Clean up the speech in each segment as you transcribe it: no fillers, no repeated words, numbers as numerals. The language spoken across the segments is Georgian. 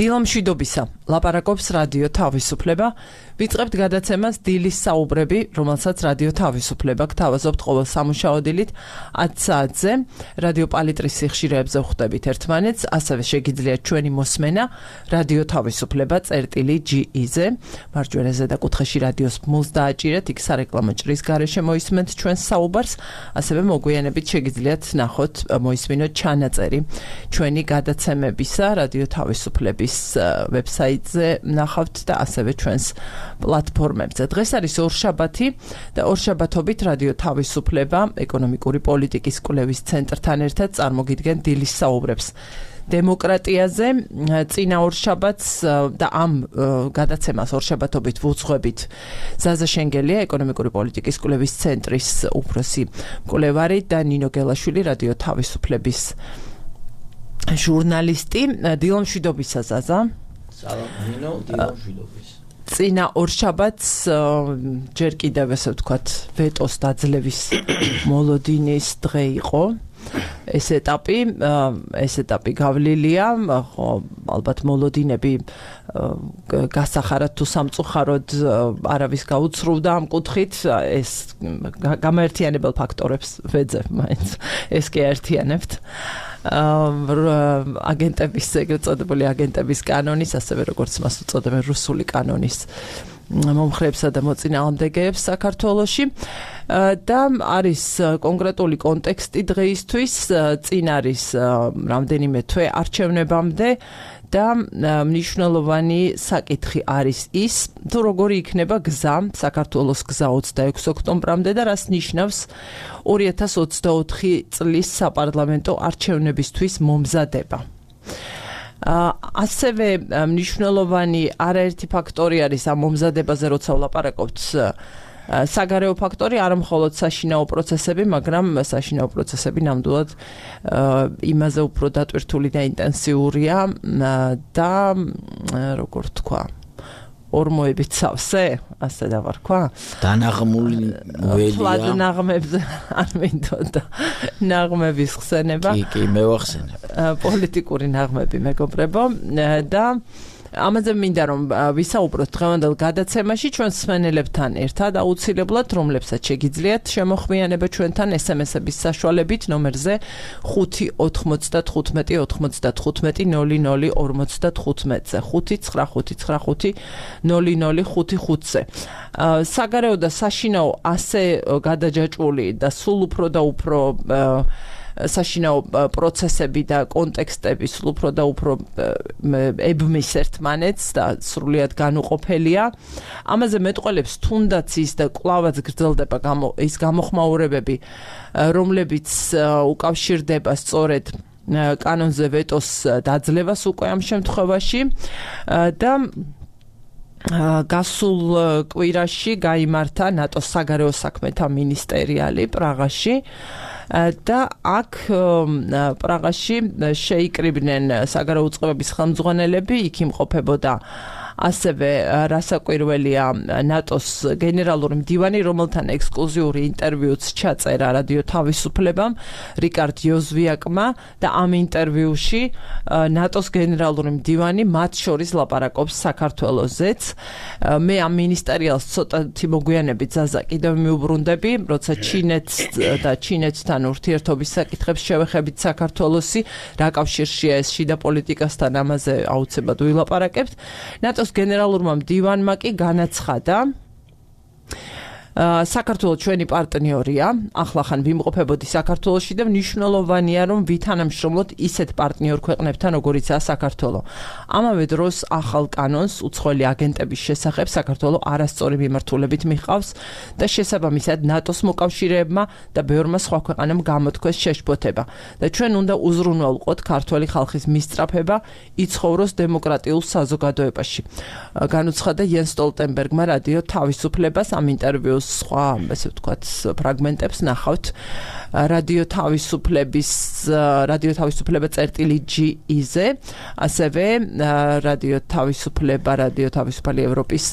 დილამშვიდობისა, ლაპარაკობს რადიო თავისუფლება. ვიწყებთ გადაცემას დილის საუბრები, რომელსაც რადიო თავისუფლება გთავაზობთ ყოველ სამუშაო დილით 10 საათზე. რადიო პალიტრის სიხშირეებზე ვხვდებით ერთმანეთს, ასევე შეგიძლიათ ჩვენი მოსმენა რადიო თავისუფლება წერტილი.ge-ზე. მარჯვენა ზედაკუთხეში რადიოს ბმულს დააჭირეთ, იქ სარეკლამო ჭრის გარეშე მოისმენთ ჩვენს საუბარს, ასევე მოგვიანებით შეგიძლიათ ნახოთ, მოისმინოთ ჩანაწერი ჩვენი გადაცემებისა რადიო თავისუფლების ვებსაიტზე ნახავთ და ასევე ჩვენს პლატფორმებზე. დღეს არის ორშაბათი და ორშაბათობით რადიო თავისუფლება ეკონომიკური პოლიტიკის კვლევის ცენტრთან ერთად წარმოგიდგენ დილის საუბრებს დემოკრატიაზე. წინა ორშაბათს და ამ გადაცემას ორშაბათობით ვუძღვებით ზაზა შენგელია, ეკონომიკური პოლიტიკის კვლევის ცენტრის უფროსი მკვლევარი და ნინო გელაშვილი, რადიო თავისუფლების ჟურნალისტი. დილამშვიდობისა ზაზა. სალამ ნინო, დილამშვიდობის. წინა ორშაბათს ჯერ კიდევ ესე ვთქვათ ვეტოს დაძლევის მოლოდინის დღე იყო. ეს ეტაპი გავლილია, ხო, ალბათ მოლოდინები გასახარად თუ სამწუხაროდ არავის გაუცრუვდა ამ კუთხით, ეს გამაერთიანებელ ფაქტორებს ვეძებ მაინც, ეს კი აერთიანებთ. აგენტების, ეგრეთ წოდებული აგენტების კანონის, ასევე როგორც მას უწოდებენ რუსული კანონის მომხრეებსა და მოწინააღმდეგეებს საქართველოში. და არის კონკრეტული კონტექსტი დღეისთვის, წინ არის რამდენიმე თვე არჩევნებამდე და მნიშვნელოვანი საკითხი არის ის, თუ როგორი იქნება გზა, საქართველოს გზა 26 ოქტომბრამდე და რას ნიშნავს 2024 წლის საპარლამენტო არჩევნებისთვის მომზადება. ასევე მნიშვნელოვანი არაერთი ფაქტორი არის ამ მომზადებაზე, როცა ვლაპარაკობთ, საგარეო ფაქტორი, არა მხოლოდ საშინაო პროცესები, მაგრამ საშინაო პროცესები ნამდვილად იმაზე უფრო დატვირთული და ინტენსიურია და როგორ თქვა, ორმოებით სავსე, ასე დავარქვა. დანაღმული მოელია. ნაღმებზე არ მინდოდა ნაღმების ხსენება. კი, მევახსენებ. პოლიტიკური ნაღმები, მეგობრებო, და ამაზე მინდა რომ ვისაუბროთ დღევანდელ გადაცემაში ჩვენს მსმენელებთან ერთად, აუცილებლად, რომლებსაც შეგიძლიათ შემოხმიანება ჩვენთან SMS-ების საშუალებით ნომერზე 5-95-95-00-55-00-55-ზე 5-955-00-55-ზე. საგარეო და საშინაო ასე გადაჯაჭვული და სულ უფრო და უფრო საშინაო პროცესები და კონტექსტები სულ უფრო და უფრო ებმის ერთმანეთს და სრულიად განუყოფელია. ამაზე მეტყველებს თუნდაც ის და კვლავაც გრძელდება ის გამოხმაურებები, რომლებიც უკავშირდება სწორედ კანონზე ვეტოს დაძლევას უკვე ამ შემთხვევაში და გასულ კვირაში გაიმართა ნატოს საგარეო საქმეთა მინისტერიალი პრაღაში და აქ პრაღაში შეიკრიბნენ საგარეო უწყებების ხელმძღვანელები, იქ იმყოფებოდა ასევე რასაკვირველია ნატოს გენერალური მდივანი, რომელთან ექსკლუზიური ინტერვიუც ჩაწერა რადიო თავისუფლებამ, რიკარდ იოზვიაკმა და ამ ინტერვიუში ნატოს გენერალური მდივანი მათ შორის ლაპარაკობს საქართველოზეც. მე ამ მინისტერიალს ცოტათი მოგვიანებით ზაზა კიდევ მიუბრუნდები, როცა ჩინეთს და ჩინეთთან ურთიერთობის საკითხებს შევეხებით საქართველოსი, რა კავშირშია ეს შიდა პოლიტიკასთან, ამაზე აუცილებლად ვილაპარაკებთ. ნატოს გენერალურმა მდივანმა კი განაცხადა, საქართველო ჩვენი პარტნიორია, ახლახან ვიმყოფებოდი საქართველოში და მნიშვნელოვანია რომ ვითანამშრომლოთ ისეთ პარტნიორ ქვეყნებთან, როგორიცაა საქართველო. ამავე დროს ახალ კანონს უცხოელი აგენტების შესახებ საქართველო არასწორი მიმართულებით მიჰყავს და შესაბამისად ნატოს მოკავშირეებმა და ბევრმა სხვა ქვეყანამ გამოთქვეს შეშფოთება და ჩვენ უნდა უზრუნველყოთ ქართველი ხალხის მისწრაფება იცხოვროს დემოკრატიულ საზოგადოებაში. განუცხადა იენ სტოლტენბერგმა რადიო თავისუფლებას ამ ინტერვიუს სხვა, ესე ვთქვათ, ფრაგმენტებს ნახავთ რადიო თავისუფლება წერტილი.ge-ზე, ასევე რადიო თავისუფალი ევროპის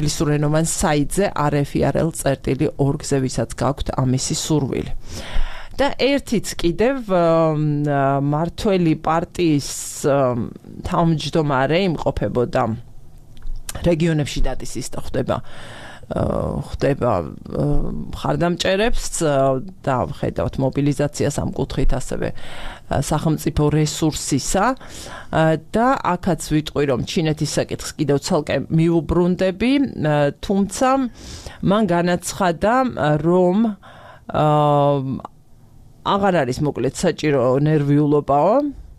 ინგლისურენოვან საიტზე rfirl.org-ზე, ვისაც გაქვთ ამისი სურვილი. და ერთიც კიდევ მართველი პარტიის თავმჯდომარე იმყოფებოდა რეგიონებში დატისის და ხდება ხარდამჭერებს და ხედავთ მობილიზაციას ამ კუთხით ასევე სახელმწიფო რესურსისა და აქაც ვიტყვი რომ ჩინეთის საკითხს კიდევ ცალკე მიუბრუნდები თუმცა მან განაცხადა რომ აღარ არის მოკლედ საჭირო ნერვიულობაო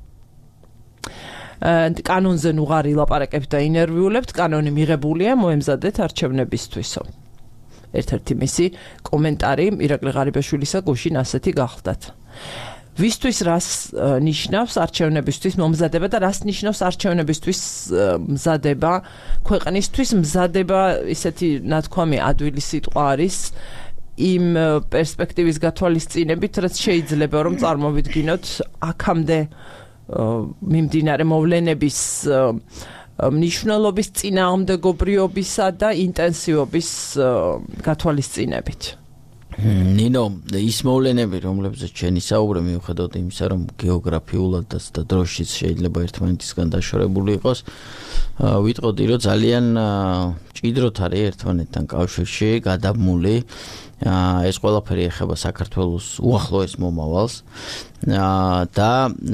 კანონზე ნუღარი ლაპარაკებთ და ინერვიულებთ კანონი მიღებულია მოემზადეთ არჩევნებისთვისო ერთ-ერთი მისი კომენტარი ირაკლი ღარიბაშვილისა გუშინ ასეთი გახლდათ ვისთვის რას ნიშნავს არჩევნებისთვის მომზადება და რას ნიშნავს არჩევნებისთვის მზადება ქვეყნისთვის მზადება ისეთი ნათქვამი ადვილი სიტყვა არის იმ პერსპექტივის გათვალისწინებით რაც შეიძლება რომ წარმოვიდგინოთ აქამდე მიმდინარე მოვლენების მნიშვნელობის წინააღმდეგობრიობისა და ინტენსივობის გათვალისწინებით. ნინო, ის მოვლენები, რომლებზეც შენი საუბრე მიუხედავად იმისა, რომ გეოგრაფიულად და დროშიც შეიძლება ერთმანეთისგან დაშორებული იყოს, ვიტყოდი, რომ ძალიან ჭიდროთ არის ერთმანეთთან კავშირში გადაბმული. ეს ყველაფერი ეხება საქართველოს უახლოეს მომავალს და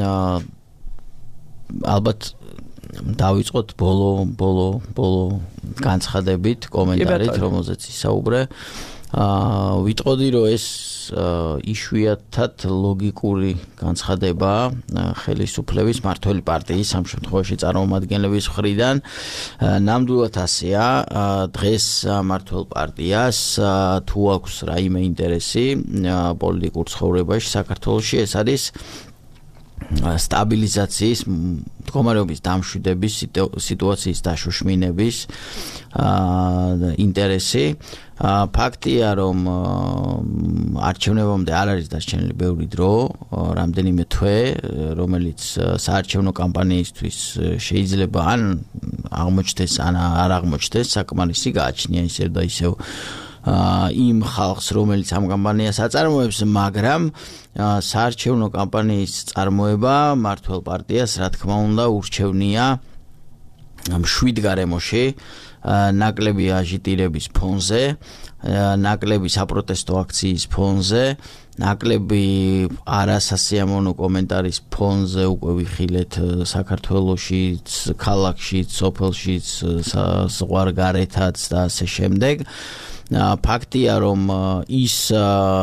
ალბათ დავიწყოთ ბოლო განცხადებით, კომენტარით, რომელზეც ისაუბრე. ვიტყოდი, რომ ეს იშვიათად ლოგიკური განცხადებაა ხელისუფლების მართველი პარტიის ამ შემთხვევაში წარმომადგენლების მხრიდან. ნამდვილად ასეა, დღეს მართველ პარტიას თუ აქვს რაიმე ინტერესი პოლიტიკურ ცხოვრებაში საქართველოში, ეს არის სტაბილიზაციის მდგომარეობის დამშვიდების სიტუაციის დაშოშმინების ინტერესი. ფაქტია, რომ არჩევნებამდე არ არის დასჩენილი ბევრი დრო, რამდენიმე თვე, რომელიც საარჩევნო კამპანიისთვის შეიძლება ან აღმოჩნდეს, ან არ აღმოჩნდეს, საკმარისი გააჩნია ისევ და ისევ იმ ხალხს, რომელიც ამ კამპანიას აწარმოებს, მაგრამ საარჩევნო კამპანიის წარმოება მართლ პარტიას, რა თქმა უნდა, ურჩევნია მშვიდ გარემოში, ნაკლები აჟიტირების ფონზე, ნაკლები საპროტესტო აქციის ფონზე, ნაკლები არასასიამოვნო კომენტარის ფონზე უკვე ვიხილეთ საქართველოშიც, ქალაქშიც, სოფელშიც, ზღვარგარეთაც და ასე შემდეგ. ფაქტია, რომ ის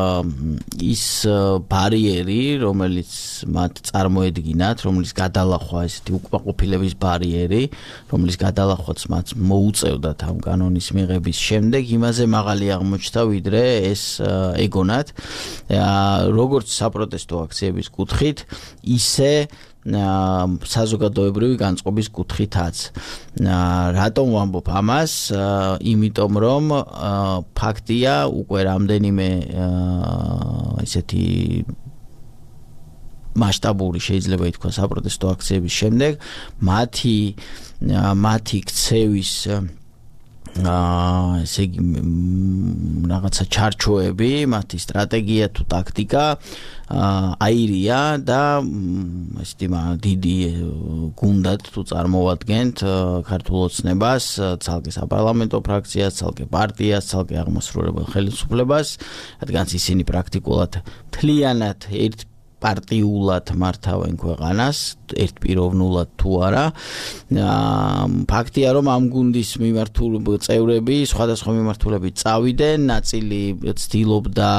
ბარიერი, რომელიც მათ წარმოედგინათ, რომლის გადალახვა ესეთი უკმაყოფილების ბარიერი, რომლის გადალახვაც მათ მოუწევდათ ამ კანონის მიღების შემდეგ, იმაზე მაღალი აღმოჩნდა, ვიდრე ეს ეგონათ. როგორც საპროტესტო აქციების კუთხით, ისე საზოგადოებრივი განწყობის კუთხითაც. რატომ ვამბობ ამას? იმიტომ რომ ფაქტია, უკვე რამდენიმე ისეთი მასშტაბური შეიძლება ითქვას საპროტესტო აქციების შემდეგ მათი ქცევის ესე იგი რაღაცა ჩარჩოები, მათი სტრატეგია თუ ტაქტიკა აირია და ესეთი დიდი გუნდად თუ წარმოვადგენთ ქართულ ოცნებას, ცალკე საპარლამენტო ფრაქციას, ცალკე პარტიას, ცალკე აღმასრულებელ ხელისუფლებას, რადგან ისინი პრაქტიკულად მთლიანად პარტიულად მართავენ ქვეყანას, ერთპიროვნულად თუ არა. ფაქტია, რომ ამ გუნდის წევრები, სხვადასხვა მიმართულებით წავიდნენ, ნაწილი ცდილობდა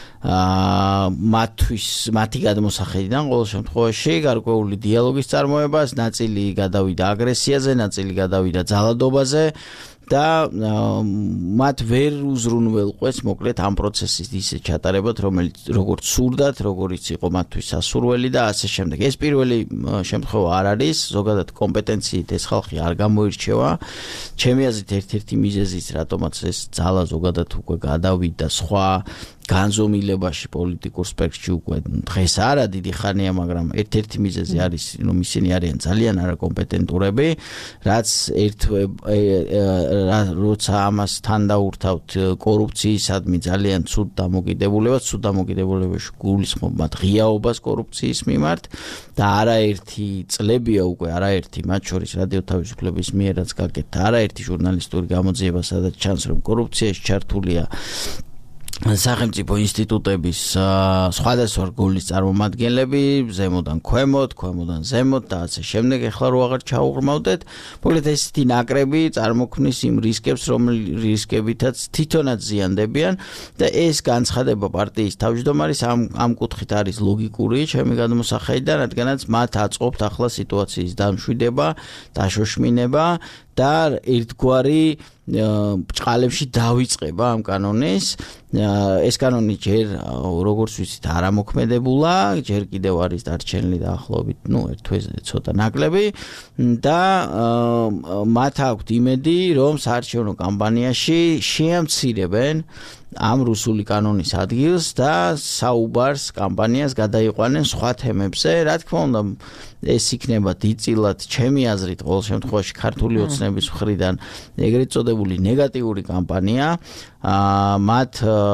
მათი გადმოსახედიდან ყოველ შემთხვევაში გარკვეული დიალოგის წარმოებას, ნაწილი გადავიდა აგრესიაზე, ნაწილი გადავიდა ძალადობაზე და მათ ვერ უზრუნველყვეს მოკლედ ამ პროცესის ისე ჩატარებად, როგორც სურდათ, როგორც იყო მათთვის სასურველი და ასე შემდეგ. ეს პირველი შემთხვევა არ არის, ზოგადად კომპეტენციით ეს ხალხი არ გამოირჩევა. ჩემი აზრით ერთ-ერთი მიზეზიც, რატომაც ეს ძალა ზოგადად უკვე გადავიდა სხვა განზომილებაში პოლიტიკურ სპექტრში უკვე დღეს არა დიდი ხანია, მაგრამ ერთ-ერთი მიზეზი არის, რომ ისინი არიან ძალიან არაკომპეტენტურები, როცა ამას თან დაურთავთ კორუფციისადმი ძალიან ცუდ დამოკიდებულებაში გულისხმობ მათ ღიაობას კორუფციის მიმართ და არაერთი წლებია უკვე არაერთი მათ შორის რადიო თავისუფლების მიერაც გაკეთდა არაერთი ჟურნალისტური გამოძიება სადაც ჩანს რომ კორუფციაში ჩართულია სახელმწიფო ინსტიტუტების სხვადასხვა რგოლის წარმომადგენლები ზემოდან ქვემოდან ზემოთ და ასე შემდეგ ეხლა რო აღარ ჩაუღრმავდეთ მოკლედ ესეთი ნაკრები წარმოქმნის იმ რისკებს რისკებითაც თვითონაც ზიანდებიან და ეს განცხადება პარტიის თავმჯდომარის ამ კუთხით არის ლოგიკური ჩემი გადმოსახედიდან რადგანაც მათ აწყობთ ახლა სიტუაციის დამშვიდება დაშოშმინება და ერთგვარი ბჭყალებში დავიწყება ამ კანონის ეს კანონი ჯერ როგორც ვიცით არ ამოქმედებულა ჯერ კიდევ არის დარჩენილი დაახლოებით ერთ თვეზე ცოტა ნაკლები და მათ აქვთ იმედი რომ საარჩევნო კამპანიაში შეამცირებენ ამ რუსული კანონის ადგილს და საუბარს კამპანიას გადაიყვანენ სხვა თემებზე რა თქმა უნდა ეს იქნება დიდწილად ჩემი აზრით ყოველ შემთხვევაში ქართული ოცნების მხრიდან ეგრეთ წოდებული ნეგატიური კამპანია მათ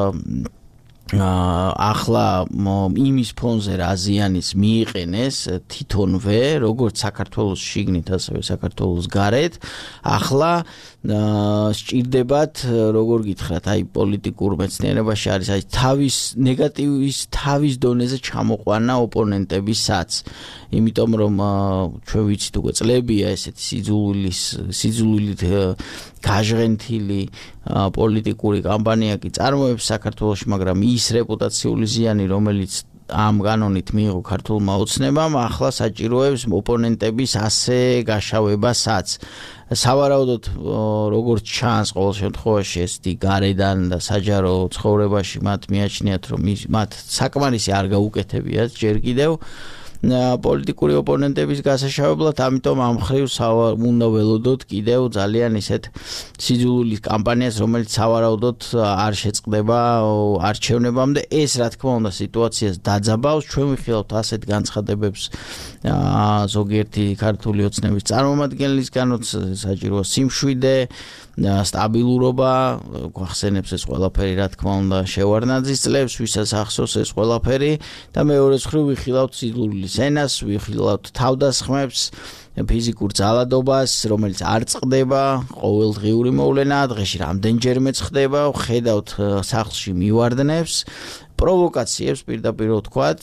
ახლა იმის ფონზე რა ზიანის მიიყენეს თვითონვე როგორც საქართველოს შიგნით ასევე საქართველოს გარეთ ახლა სჭირდებათ როგორ გითხრათ აი პოლიტიკურ მეცნიერებაში არის აი თავის ნეგატივის თავის დონეზე ჩამოყვანა ოპონენტებისაც იმიტომ რომ ჩვენ ვიცით უკვე წლებია ესეთი სიძულვილით გაჟღენთილი პოლიტიკური კამპანია კი წარმოებს საქართველოში მაგრამ ის რეპუტაციული ზიანი რომელიც ამ კანონით მიიღო ქართულმა ოცნებამ ახლა საჭიროებს ოპონენტების ასე გაშავებასაც სავარაუდოდ როგორც ჩანს ყოველ შემთხვევაში ესეთი გარედან და საჯარო ცხოვრებაში მათ მიაჩნიათ რომ მათ საკმარისი არ გაუკეთებიათ ჯერ კიდევ პოლიტიკური ოპონენტების გასაშავებლად, ამიტომ ამ ხრივ უნდა ველოდოთ კიდევ ძალიან ისეთ სიძულვილის კამპანიას, რომელიც სავარაუდოდ არ შეწყდება არჩევნებამდე. ეს რა თქმა უნდა სიტუაციას დაძაბავს. ჩვენ ვიხილავთ ასეთ განცხადებებს ზოგიერთი ქართული ოცნების წარმომადგენლისგანაც, საჭიროა სიმშვიდე, სტაბილურობა, გვახსენებს ეს ყველაფერი, რა თქმა უნდა, შევარდნაძის წლებს, ვისაც ახსოვს ეს ყველაფერი და მეორე მხრივ ვიხილავთ სიძულვილის ენას, ვიხილავთ თავდასხმებს, ფიზიკურ ძალადობას, რომელიც არ წყდება, ყოველდღიური მოვლენა, დღეში რამდენჯერმე ხდება, ხედავთ სახლში მივარდნებს, პროვოკაციებს პირდაპირ ვთქვათ,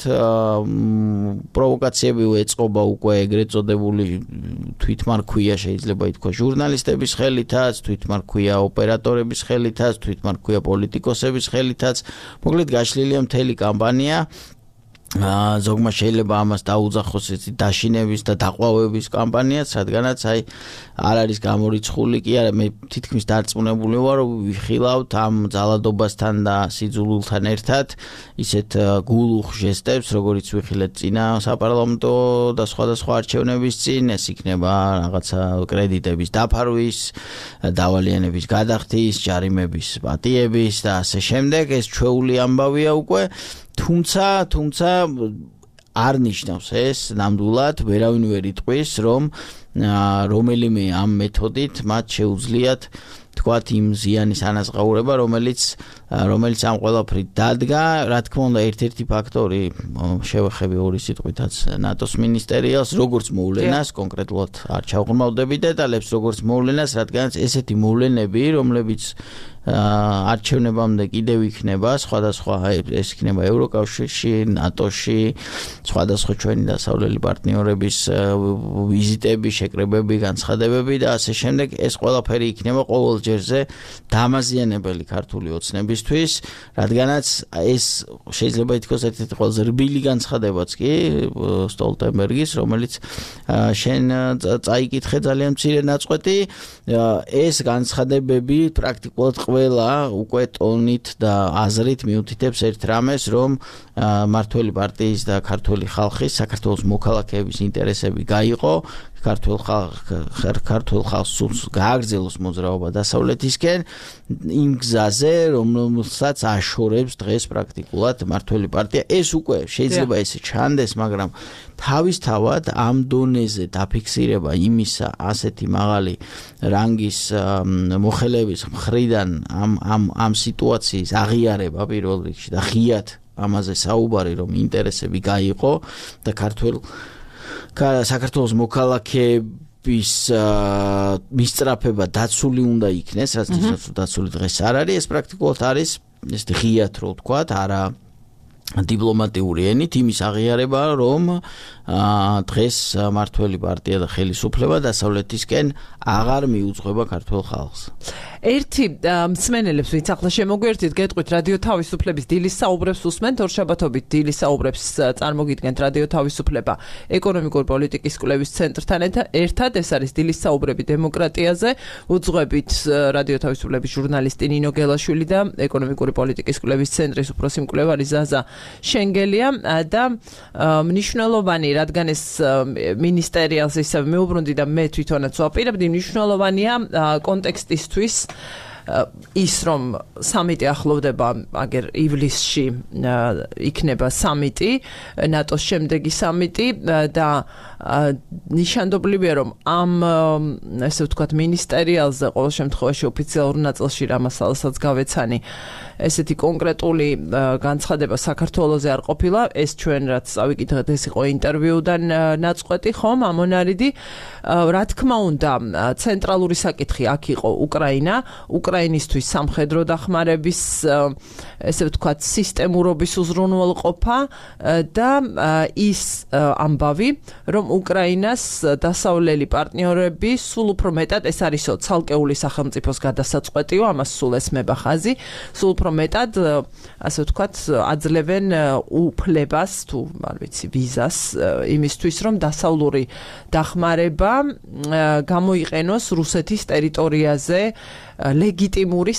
პროვოკაციები ეწყობა უკვე ეგრეთ წოდებული თვითმარქვია შეიძლება ითქვა ჟურნალისტების ხელითაც, თვითმარქვია ოპერატორების ხელითაც, თვითმარქვია პოლიტიკოსების ხელითაც, მოკლედ გაშლილია მთელი კამპანია. ზოგმა შეიძლება ამას დაუძახოს ესეთი დაშინების და დაყვავების კამპანიაც, რადგანაც აი არ არის გამორიცხული კი არა, მე თითქმის დარწმუნებული ვარ, რომ ვიხილავთ ამ ძალადობასთან და სიძულვილთან ერთად ისეთ გულუხ ჟესტებს, როგორიც ვიხილეთ წინა საპარლამენტო და სხვადასხვა არჩევნების წინ, ეს იქნება რაღაცა კრედიტების დაფარვის, დავალიანების გადახდის, ჯარიმების პატიების და ასე შემდეგ, ეს ჩვეული ამბავია უკვე. თუმცა არ ნიშნავს ეს ნამდვილად ვერავინ ვერ იტყვის რომ რომელიმე ამ მეთოდით მათ შეუძლიათ თქვათ იმ ზიანის ანაზღაურება რომელიც ამ ყველაფრით დადგა რა თქმა უნდა ერთ-ერთი ფაქტორი შევეხები ორი სიტყვითაც ნატოს მინისტერიალს როგორც მოვლენას კონკრეტულად არ ჩავღრმავდები დეტალებს როგორც მოვლენას რადგანაც ესეთი მოვლენები რომლებიც არჩევნებამდე კიდევ იქნება სხვადასხვა ეს იქნება ევროკავშირში, ნატოში, სხვადასხვა ჩვენი დასავლელი პარტნიორების ვიზიტები, შეკრებები, განცხადებები და ასე შემდეგ ეს ყველაფერი იქნება ყოველ ჯერზე დამაზიანებელი ქართული ოცნებისთვის, რადგანაც ეს შეიძლება ითქვას ერთ-ერთი ყველაზე რბილი განცხადებაც კი სტოლტენბერგის, რომელიც შენ წაიკითხე ძალიან მცირე ნაწყვეტი, ეს განცხადებები პრაქტიკულად ყველა უკვე ტონით და აზრით მიუთითებს ერთ რამეს, რომ მმართველი პარტიის და ქართული ხალხის, საქართველოს მოქალაქეების ინტერესები გაიყო, ქართულ ხალხს გააგრძელოს მოძრაობა დასავლეთისკენ იმ გზაზე, რომელსაც აშორებს დღეს პრაქტიკულად მართველი პარტია. ეს უკვე შეიძლება ესე ჩანდეს, მაგრამ თავისთავად ამ დონეზე დაფიქსირება იმისა, ასეთი მაღალი რანგის მოხელეების მხრიდან ამ სიტუაციის აღიარება პირველ რიგში და ღიად ამაზე საუბარი, რომ ინტერესები გაიყო და საქართველოს მოქალაქეების მისწრაფება დაცული უნდა იქნეს, რაც დაცული დღეს არ არის, ეს პრაქტიკულად არის ეს ღიად რო ვთქვათ, არა დიპლომატიური ენით იმის აღიარება, რომ დღეს მართველი პარტია და ხელისუფლება დასავლეთისკენ აღარ მიუძღვება ქართულ ხალხს. ერთი მსმენელებს, ვინც ახლა შემოგვერთით, გეტყვით რადიო თავისუფლების დილის საუბრებს უსმენთ, ორშაბათობით დილის საუბრებს წარმოგიდგენთ რადიო თავისუფლება ეკონომიკური პოლიტიკის კვლევის ცენტრთან ერთად. ეს არის დილის საუბრები დემოკრატიაზე. უძღვებით რადიო თავისუფლების ჟურნალისტი ნინო გელაშვილი და ეკონომიკური პოლიტიკის კვლევის ცენტრის უფროსი მკვლევარი ზაზა შენგელია და მნიშვნელოვანი, რადგან ეს მინისტერიალს ისევ მეუბრუნდი და მე თვითონაც ვაპირებდი, მნიშვნელოვანია კონტექსტისთვის ის, რომ სამიტი ახლოვდება, აგერ ივლისში იქნება სამიტი, ნატოს შემდეგი სამიტი და ნიშანდობლივია, რომ ამ ესე ვთქვათ მინისტერიალზე ყოველ შემთხვევაში ოფიციალურ ნაწილში რამასალასაც გავეცანი ესეთი კონკრეტული განცხადება საქართველოზე არ ყოფილა. ეს ჩვენ რაც წავიკითხეთ, ეს იყო ინტერვიუდან ნაწყვეტი, ხომ ამონარიდი. რა თქმა უნდა, ცენტრალური საკითხი აქ იყო უკრაინა, უკრაინისთვის სამხედრო დახმარების ესე ვთქვათ სისტემურობის უზრუნველყოფა და ის ამბავი, რომ უკრაინას დასავლელი პარტნიორები სულ უფრო მეტად, ეს არისო ცალკეული სახელმწიფოს გადასაწყვეტიო, ამას სულ ესმება ხაზი, სულ უფრო მეტად, ასე ვთქვათ, აძლევენ უფლებას თუ არ ვიცი ვიზას იმისთვის, რომ დასავლური დახმარება გამოიყენოს რუსეთის ტერიტორიაზე ლეგიტიმურ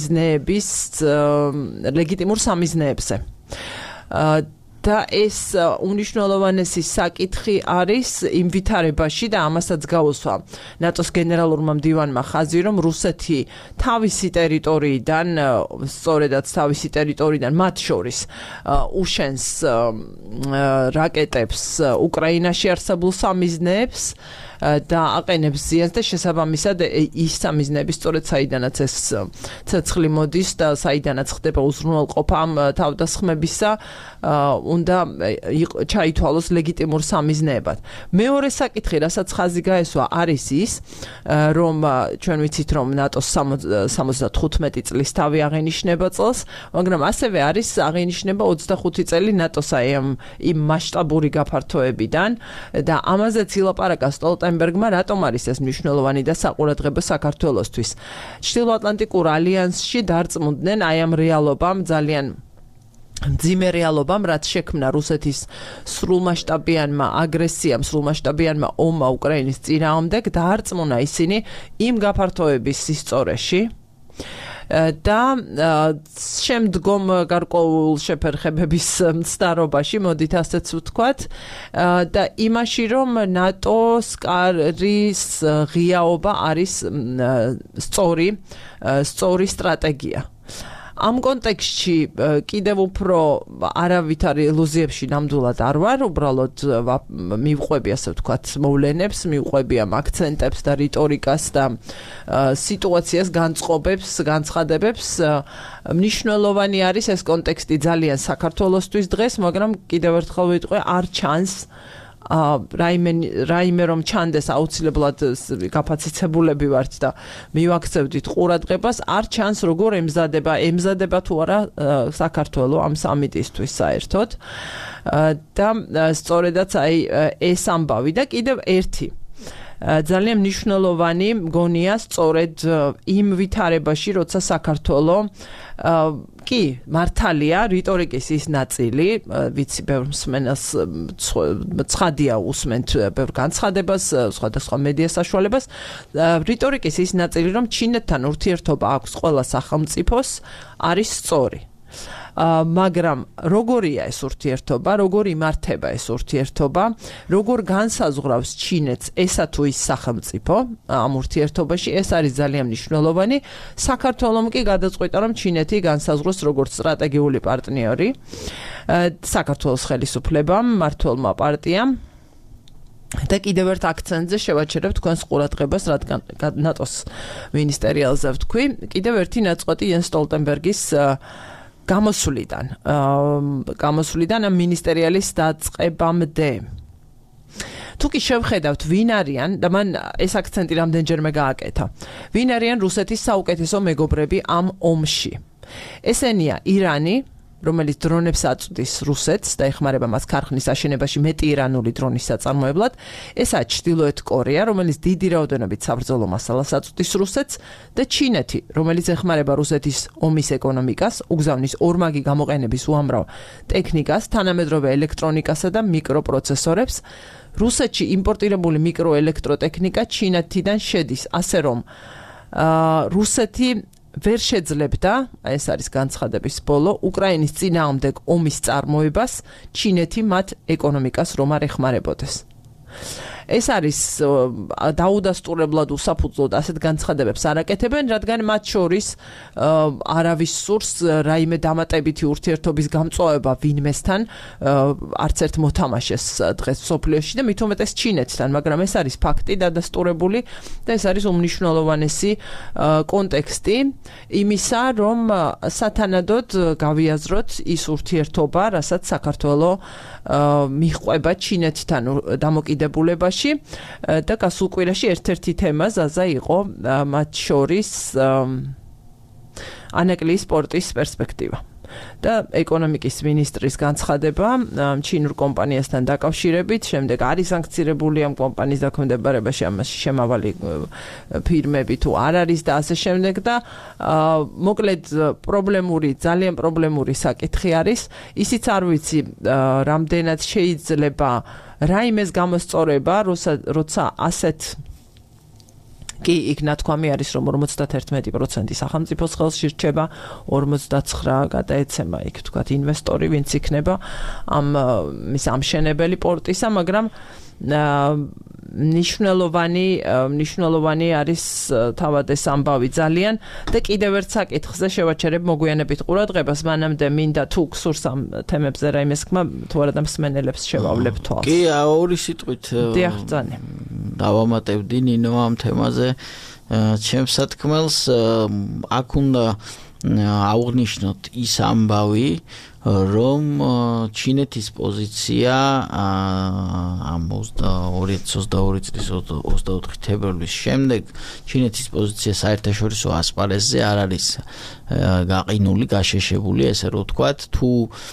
სამიზნეებზე. და ეს უნიშნულოვანესი საკითხი არის იმ ვითარებაში და ამასაც გაუსვა ნატოს გენერალურმა მდივანმა ხაზი, რომ რუსეთი თავისი ტერიტორიიდან, სწორედაც თავისი ტერიტორიიდან მათ შორის უშენს რაკეტებს უკრაინაში არსებულ სამიზნეებს და აყენებს ზიანს და შესაბამისად ის სამიზნეები სწორედ საიდანაც ეს ცეცხლი მოდის და საიდანაც ხდება უზრუნველყოფა ამ თავდასხმებისა, უნდა ჩაითვალოს ლეგიტიმურ სამიზნეებად. მეორე საკითხი, რასაც ხაზი გაესვა, არის ის, რომ ჩვენ ვიცით, რომ ნატოს 75 წლის თავი აღენიშნება წელს, მაგრამ ასევე არის აღენიშნება 25 წელი ნატოს იმ მასშტაბური გაფართოებიდან და ამაზეც ილაპარაკა სტოლტენბერგმა, რატომ არის ეს მნიშვნელოვანი და საყურადღებო საქართველოსთვის. ჩრდილოატლანტიკურ ალიანსში დარწმუნდნენ აი ამ რეალობამ, ძალიან მძიმე რეალობამ, რაც შექმნა რუსეთის სრულმასშტაბიანმა აგრესიამ, სრულმასშტაბიანმა ომმა უკრაინის წინააღმდეგ, დაარწმუნა ისინი იმ გაფართოების სისწორეში და შემდგომ გარკვეულ შეფერხებების მცდარობაში, მოდით ასეც ვთქვათ, და იმაში, რომ ნატოს კარის ღიაობა არის სწორი სტრატეგია. ამ კონტექსტში კიდევ უფრო არავითარ ილუზიებში ნამდვილად არ ვარ, უბრალოდ მივყვები, ასე ვთქვათ, მოვლენებს, მივყვები ამ აქცენტებს და რიტორიკას და სიტუაციას განწყობებს, განცხადებებს. მნიშვნელოვანი არის ეს კონტექსტი ძალიან საქართველოსთვის დღეს, მაგრამ კიდევ ერთხელ ვიტყვი, არ ჩანს რაიმე რომ ჩანდეს აუცილებლად გაფაციცებულები ვართ და მივაქცევდით ყურადღებას, არ ჩანს როგორ ემზადება თუ არა საქართველო ამ სამიტისთვის საერთოდ და სწორედაც აი ეს ამბავი და კიდევ ერთი ძალიან მნიშვნელოვანი მგონია სწორედ იმ ვითარებაში, როცა საქართველო კი მართალია რიტორიკის ის ნაწილი, ვიცი ბევრ მსმენელს ცხადია უსმენთ ბევრ განცხადებას, სხვადასხვა მედია საშუალებას, რიტორიკის ის ნაწილი, რომ ჩინეთთან ურთიერთობა აქვს ყველა სახელმწიფოს, არის სწორი. მაგრამ როგორია ეს ურთიერთობა, როგორ იმართება ეს ურთიერთობა, როგორ განსაზღვრავს ჩინეთს ესა თუ ის სახელმწიფო ამ ურთიერთობაში, ეს არის ძალიან მნიშვნელოვანი. საქართველომ კი გადაწყვიტა, რომ ჩინეთი განსაზღვროს როგორც სტრატეგიული პარტნიორი საქართველოს ხელისუფლებამ, მმართველმა პარტიამ. და კიდევ ერთ აქცენტზე შევაჩერებ თქვენს ყურადღებას, რადგან ნატოს მინისტერიალზე ვთქვი, კიდევ ერთი ნაწყვეტი იენს სტოლტენბერგის გამოსვლიდან ამ მინისტერიალის დაწყებამდე. თუ კი შევხედავთ, ვინ არიან და მან ეს აქცენტი რამდენჯერმე გააკეთა. ვინ არიან რუსეთის საუკეთესო მეგობრები ამ ომში? ესენია ირანი, რომელიც დრონებს აწვდის რუსეთს და ეხმარება მას ქარხნის აშენებაში მეტი ირანული დრონის საწარმოებლად. ესაა ჩრდილოეთ კორეა, რომელიც დიდი რაოდენობით საბრძოლო მასალას აწვდის რუსეთს და ჩინეთი, რომელიც ეხმარება რუსეთის ომის ეკონომიკას, უგზავნის ორმაგი გამოყენების უამრავ ტექნიკას, თანამედროვე ელექტრონიკასა და მიკროპროცესორებს. რუსეთში იმპორტირებული მიკროელექტროტექნიკა ჩინეთიდან შედის, ასე რომ რუსეთი ვერ შეძლებდა, ეს არის განცხადების ბოლო, უკრაინის წინააღმდეგ ომის წარმოებას, ჩინეთი მათ ეკონომიკას რომ არ ეხმარებოდეს. ეს არის დაუდასტურებლად უსაფუძვლოდ ასეთ განცხადებებს არ აკეთებენ, რადგან მათ შორის არავის სურს რაიმე დამატებითი ურთიერთობის გამწვავება ვინმესთან არც ერთ მოთამაშეს დღეს მსოფლიოში და მით უმეტეს ჩინეთთან, მაგრამ ეს არის ფაქტი დადასტურებული და ეს არის უმნიშვნელოვანესი კონტექსტი იმისა, რომ სათანადოდ გავიაზროთ ის ურთიერთობა, რასაც საქართველო მიჰყვება ჩინეთთან დამოკიდებულებაში. და გასულ კვირაში ერთ-ერთი თემა ზაზა იყო მათ შორის ანაკლიის პორტის პერსპექტივა და ეკონომიკის მინისტრის განცხადება ჩინურ კომპანიასთან დაკავშირებით, შემდეგ არის სანქცირებული ამ კომპანიის დაქვემდებარებაში ამაში შემავალი ფირმები თუ არ არის და ასე შემდეგ და მოკლედ ძალიან პრობლემური საკითხი არის. ისიც არ ვიცი რამდენად შეიძლება რაიმეს გამოსწორება, როცა ასეთ კი იქ ნათქვამი არის, რომ 51% სახელმწიფოს ხელში რჩება, 49 გადაეცემა იქ თქვათ ინვესტორი, ვინც იქნება ამ ამშენებელი პორტისა, მაგრამ მნიშვნელოვანი არის თავად ეს ამბავი ძალიან და კიდევ ერთ საკითხზე შევაჩერებ მოგვიანებით ყურადღებას, მანამდე მინდა თუ გსურს ამ თემებზე რაიმე სკმა, თუ არა და მსმენელებს შევავლებ თვალს. კი, ორი სიტყვით დავამატებდი ნინო ამ თემაზე ჩემს სათქმელს. აქ უნდა აღვნიშნოთ ის ამბავი, რომ ჩინეთის პოზიცია ამ 2022 წლის 24 თებერვლის შემდეგ ჩინეთის პოზიცია საერთაშორისო ასპარეზზე არ არის გაყინული, გაშეშებული, ესე რომ ვთქვათ, თუ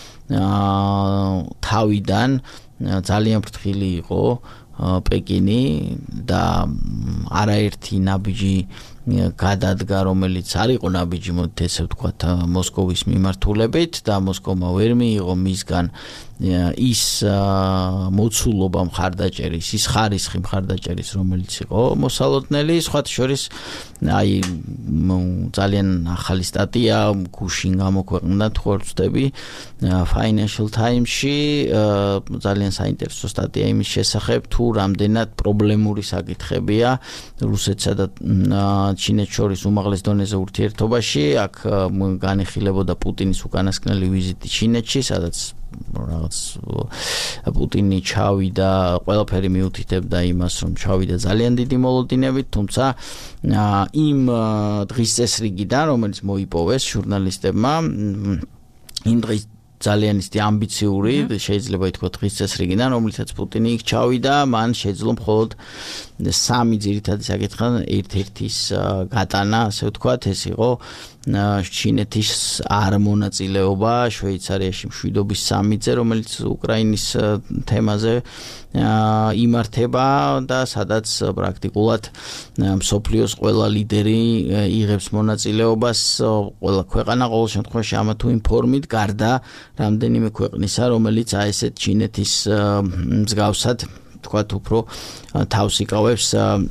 თავიდან ძალიან ფრთხილი იყო პეკინი და არაერთი ნაბიჯი გადადგა, რომელიც არ იყო ნაბიჯი, მოდით ესე ვთქვათ, მოსკოვის მიმართულებით და მოსკოვმა ვერ მიიღო მისგან ის მოცულობა მხარდაჭერის, ის ხარისხი მხარდაჭერის, რომელიც იყო მოსალოდნელი. სხვათა შორის აი ძალიან ახალი სტატია გუშინ გამოქვეყნდა, თუ არ ვცდები, Financial Times-ში ძალიან საინტერესო სტატია იმის შესახებ, თუ რამდენად პრობლემური საკითხებია რუსეთსა და ჩინეთს შორის უმაღლეს დონეზე ურთიერთობაში. აქ განიხილებოდა პუტინის უკანასკნელი ვიზიტი ჩინეთში, სადაც რაღაც პუტინი ჩავიდა, ყველაფერი მიუთითებდა იმას, რომ ჩავიდა ძალიან დიდი მოლოდინებით, თუმცა იმ დღის წესრიგიდან, რომელიც მოიპოვეს ჟურნალისტებმა, იმ დღის ძალიან ისეთი ამბიციური, შეიძლება ითქვათ დღის წესრიგიდან, რომლითაც პუტინი იქ ჩავიდა, მან შეძლო მხოლოდ 3 ძირითადი საკითხი, ერთ-ერთის გატანა, ასე ვთქვათ, ეს იყო ჩინეთის არ მონაწილეობა შვეიცარიაში მშვიდობის სამიტზე, რომელიც უკრაინის თემაზე იმართება და სადაც პრაქტიკულად მსოფლიოს ყველა ლიდერი იღებს მონაწილეობას, ყველა ქვეყანა ყოველ შემთხვევაში ამა თუ იმ ფორმით, გარდა რამდენიმე ქვეყნისა, რომელიც აი ესეთ ჩინეთის მსგავსად თქვათ უფრო თავს იკავებს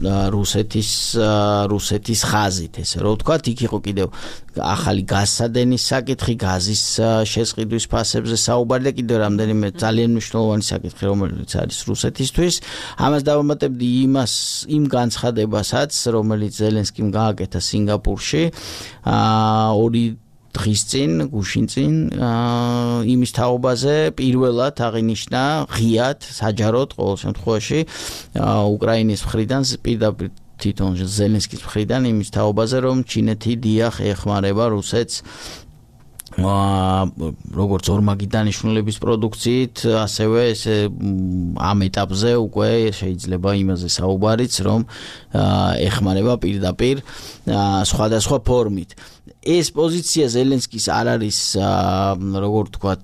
რუსეთის ხაზით, ესე რომ ვთქვათ, იქ იყო კიდევ ახალი გაზსადენის საკითხი, გაზის შესყიდვის ფასებზე საუბარი და კიდევ რამდენიმე ძალიან მნიშვნელოვანი საკითხი, რომელიც არის რუსეთისთვის. ამას დავამატებდი იმ განცხადებასაც, რომელიც ზელენსკიმ გააკეთა სინგაპურში, 2 დღის წინ, გუშინ წინ, იმის თაობაზე პირველად აღინიშნა ღიად, საჯაროდ ყოველ შემთხვევაში უკრაინის მხრიდან პირდაპირ თვითონ ზელენსკის მხრიდან იმის თაობაზე, რომ ჩინეთი დიახ ეხმარება რუსეთს როგორც ორმაგი დანიშნულების პროდუქციით, ასევე ესე ამ ეტაპზე უკვე შეიძლება იმაზე საუბარიც, რომ ეხმარება პირდაპირ სხვადასხვა ფორმით. ეს პოზიცია ზელენსკის არ არის, როგორ ვთქვათ,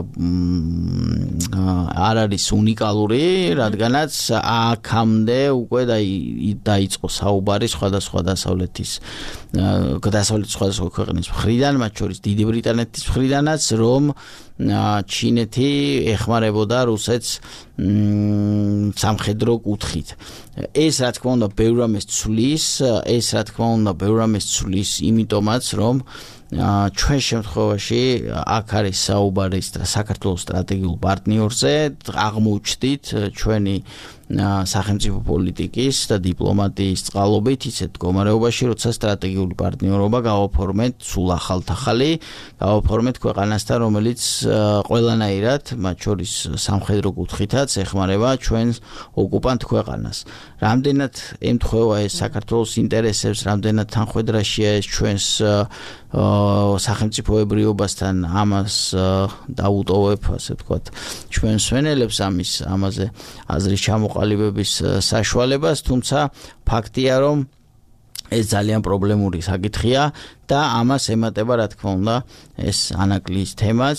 არ არის უნიკალური, რადგანაც აქამდე უკვე დაიწყო საუბარი სხვადასხვა დასავლეთის სხვადასხვა ქვეყნის მხრიდან, მათ შორის დიდი ბრიტანეთის მხრიდანაც, რომ ჩინეთი ეხმარებოდა რუსეთს სამხედრო კუთხით. ეს რა თქმა უნდა ბევრ რამეს ცვლის, იმიტომაც რომ ჩვენ შემთხვევაში აქ არის საუბარი საქართველოს სტრატეგიულ პარტნიორზე, აღმოჩნდით ჩვენი სახელმწიფო პოლიტიკის და დიპლომატიის წყალობით ისეთ მდგომარეობაში, როცა სტრატეგიული პარტნიორობა გავაფორმეთ სულ ახალ-ახალი, გავაფორმეთ ქვეყანასთან, რომელიც ყველანაირად, მათ შორის სამხედრო კუთხითაც ეხმარება ჩვენს ოკუპანტ ქვეყანას. რამდენად ემთხვევა ეს საქართველოს ინტერესებს, რამდენად თანხვედრაშია ეს ჩვენს სახელმწიფოებრიობასთან, ამას დაუტოვებ, ასე ვთქვათ, ჩვენ სვენელებს ამაზე აზრის ჩამოყალიბების საშუალებას, თუმცა ფაქტია, რომ ეს ძალიან პრობლემური საკითხია და ამას ემატება, რა თქმა უნდა, ეს ანაკლიის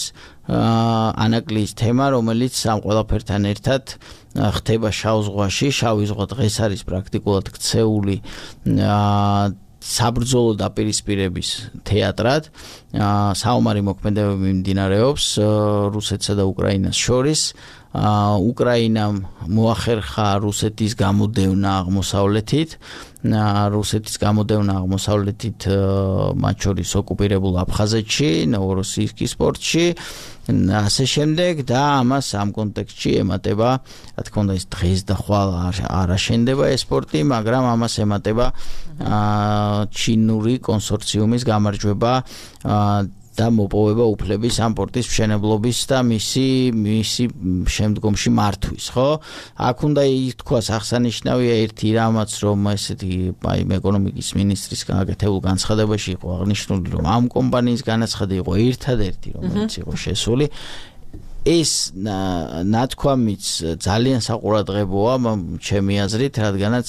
თემა, რომელიც ამ ყველაფერთან ერთად ხდება შავ ზღვაში. შავი ზღვა დღეს არის პრაქტიკულად ქცეული საბრძოლო დაპირისპირების თეატრად. საომარი მოქმედებები მიმდინარეობს რუსეთსა და უკრაინას შორის. უკრაინამ მოახერხა რუსეთის გამოდევნა აღმოსავლეთით. რუსეთის გამოდევნა აღმოსავლეთით, მათ შორის ოკუპირებულ აფხაზეთში, ნოვოროსიისკის პორტში, ასე შემდეგ და ამას ამ კონტექსტში ემატება, რა თქმა უნდა, ეს დღეს და ხვალ არ აშენდება ეს პორტი, მაგრამ ამას ემატება ჩინური კონსორციუმის გამარჯვება და მოპოვება უფლების ამ პორტის მშენებლობის და მისი შემდგომში მართვის, ხო? აქ უნდა ითქვას აღსანიშნავია ერთი რამაც, რომ ესეთი ეკონომიკის მინისტრის გაკეთებულ განცხადებაში იყო აღნიშნული, რომ ამ კომპანიის განაცხადი იყო ერთადერთი, რომელიც იყო შესული. ეს ნათქვამიც ძალიან საყურადღებოა ჩემი აზრით, რადგანაც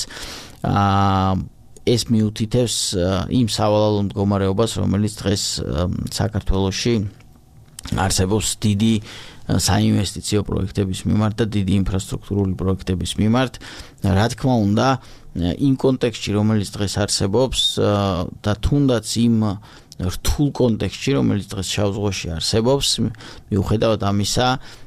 ეს მიუთითებს იმ სავალალო მდგომარეობას, რომელიც დღეს საქართველოში არსებობს დიდი საინვესტიციო პროექტების მიმართ და დიდი ინფრასტრუქტურული პროექტების მიმართ. რა თქმა უნდა, იმ კონტექსტში, რომელიც დღეს არსებობს და თუნდაც იმ რთულ კონტექსტში, რომელიც დღეს შავ ზღვაში არსებობს, მიუხედავად ამისა,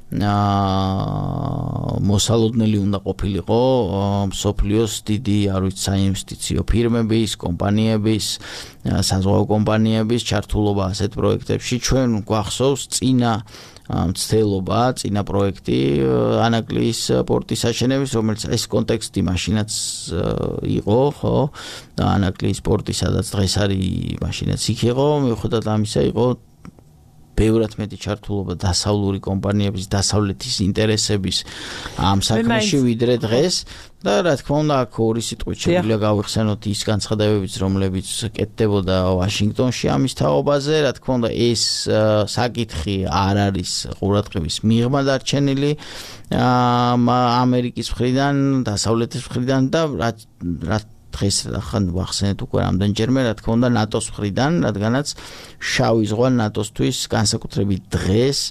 მოსალოდნელი უნდა ყოფილიყო მსოფლიოს დიდი, არ ვიცი, საინვესტიციო ფირმების, კომპანიების, საზღვაო კომპანიების ჩართულობა ასეთ პროექტებში. ჩვენ გვახსოვს წინა წინა პროექტი ანაკლიის პორტის აშენების, რომელიც ეს კონტექსტი მაშინაც იყო, ხო? ანაკლიის პორტი, სადაც დღეს არის, მაშინაც იქ იყო, მიუხედავად ამისა იყო ბევრად მეტი ჩართულობა დასავლური კომპანიების, დასავლეთის ინტერესების ამ საქმეში ვიდრე დღეს და რა თქმა უნდა აქ ორი სიტყვით შეგვიძლია გავიხსენოთ ის განცხადებებიც, რომლებიც კეთდებოდა ვაშინგტონში ამის თაობაზე. რა თქმა უნდა ეს საკითხი არ არის ყურადღების მიღმა დარჩენილი ამერიკის მხრიდან, დასავლეთის მხრიდან და რა დღეს ახლა ვახსენეთ უკვე რამდენჯერმე, რა თქმა უნდა ნატოს მხრიდან, რადგანაც შავი ზღვა ნატოსთვის განსაკუთრებით დღეს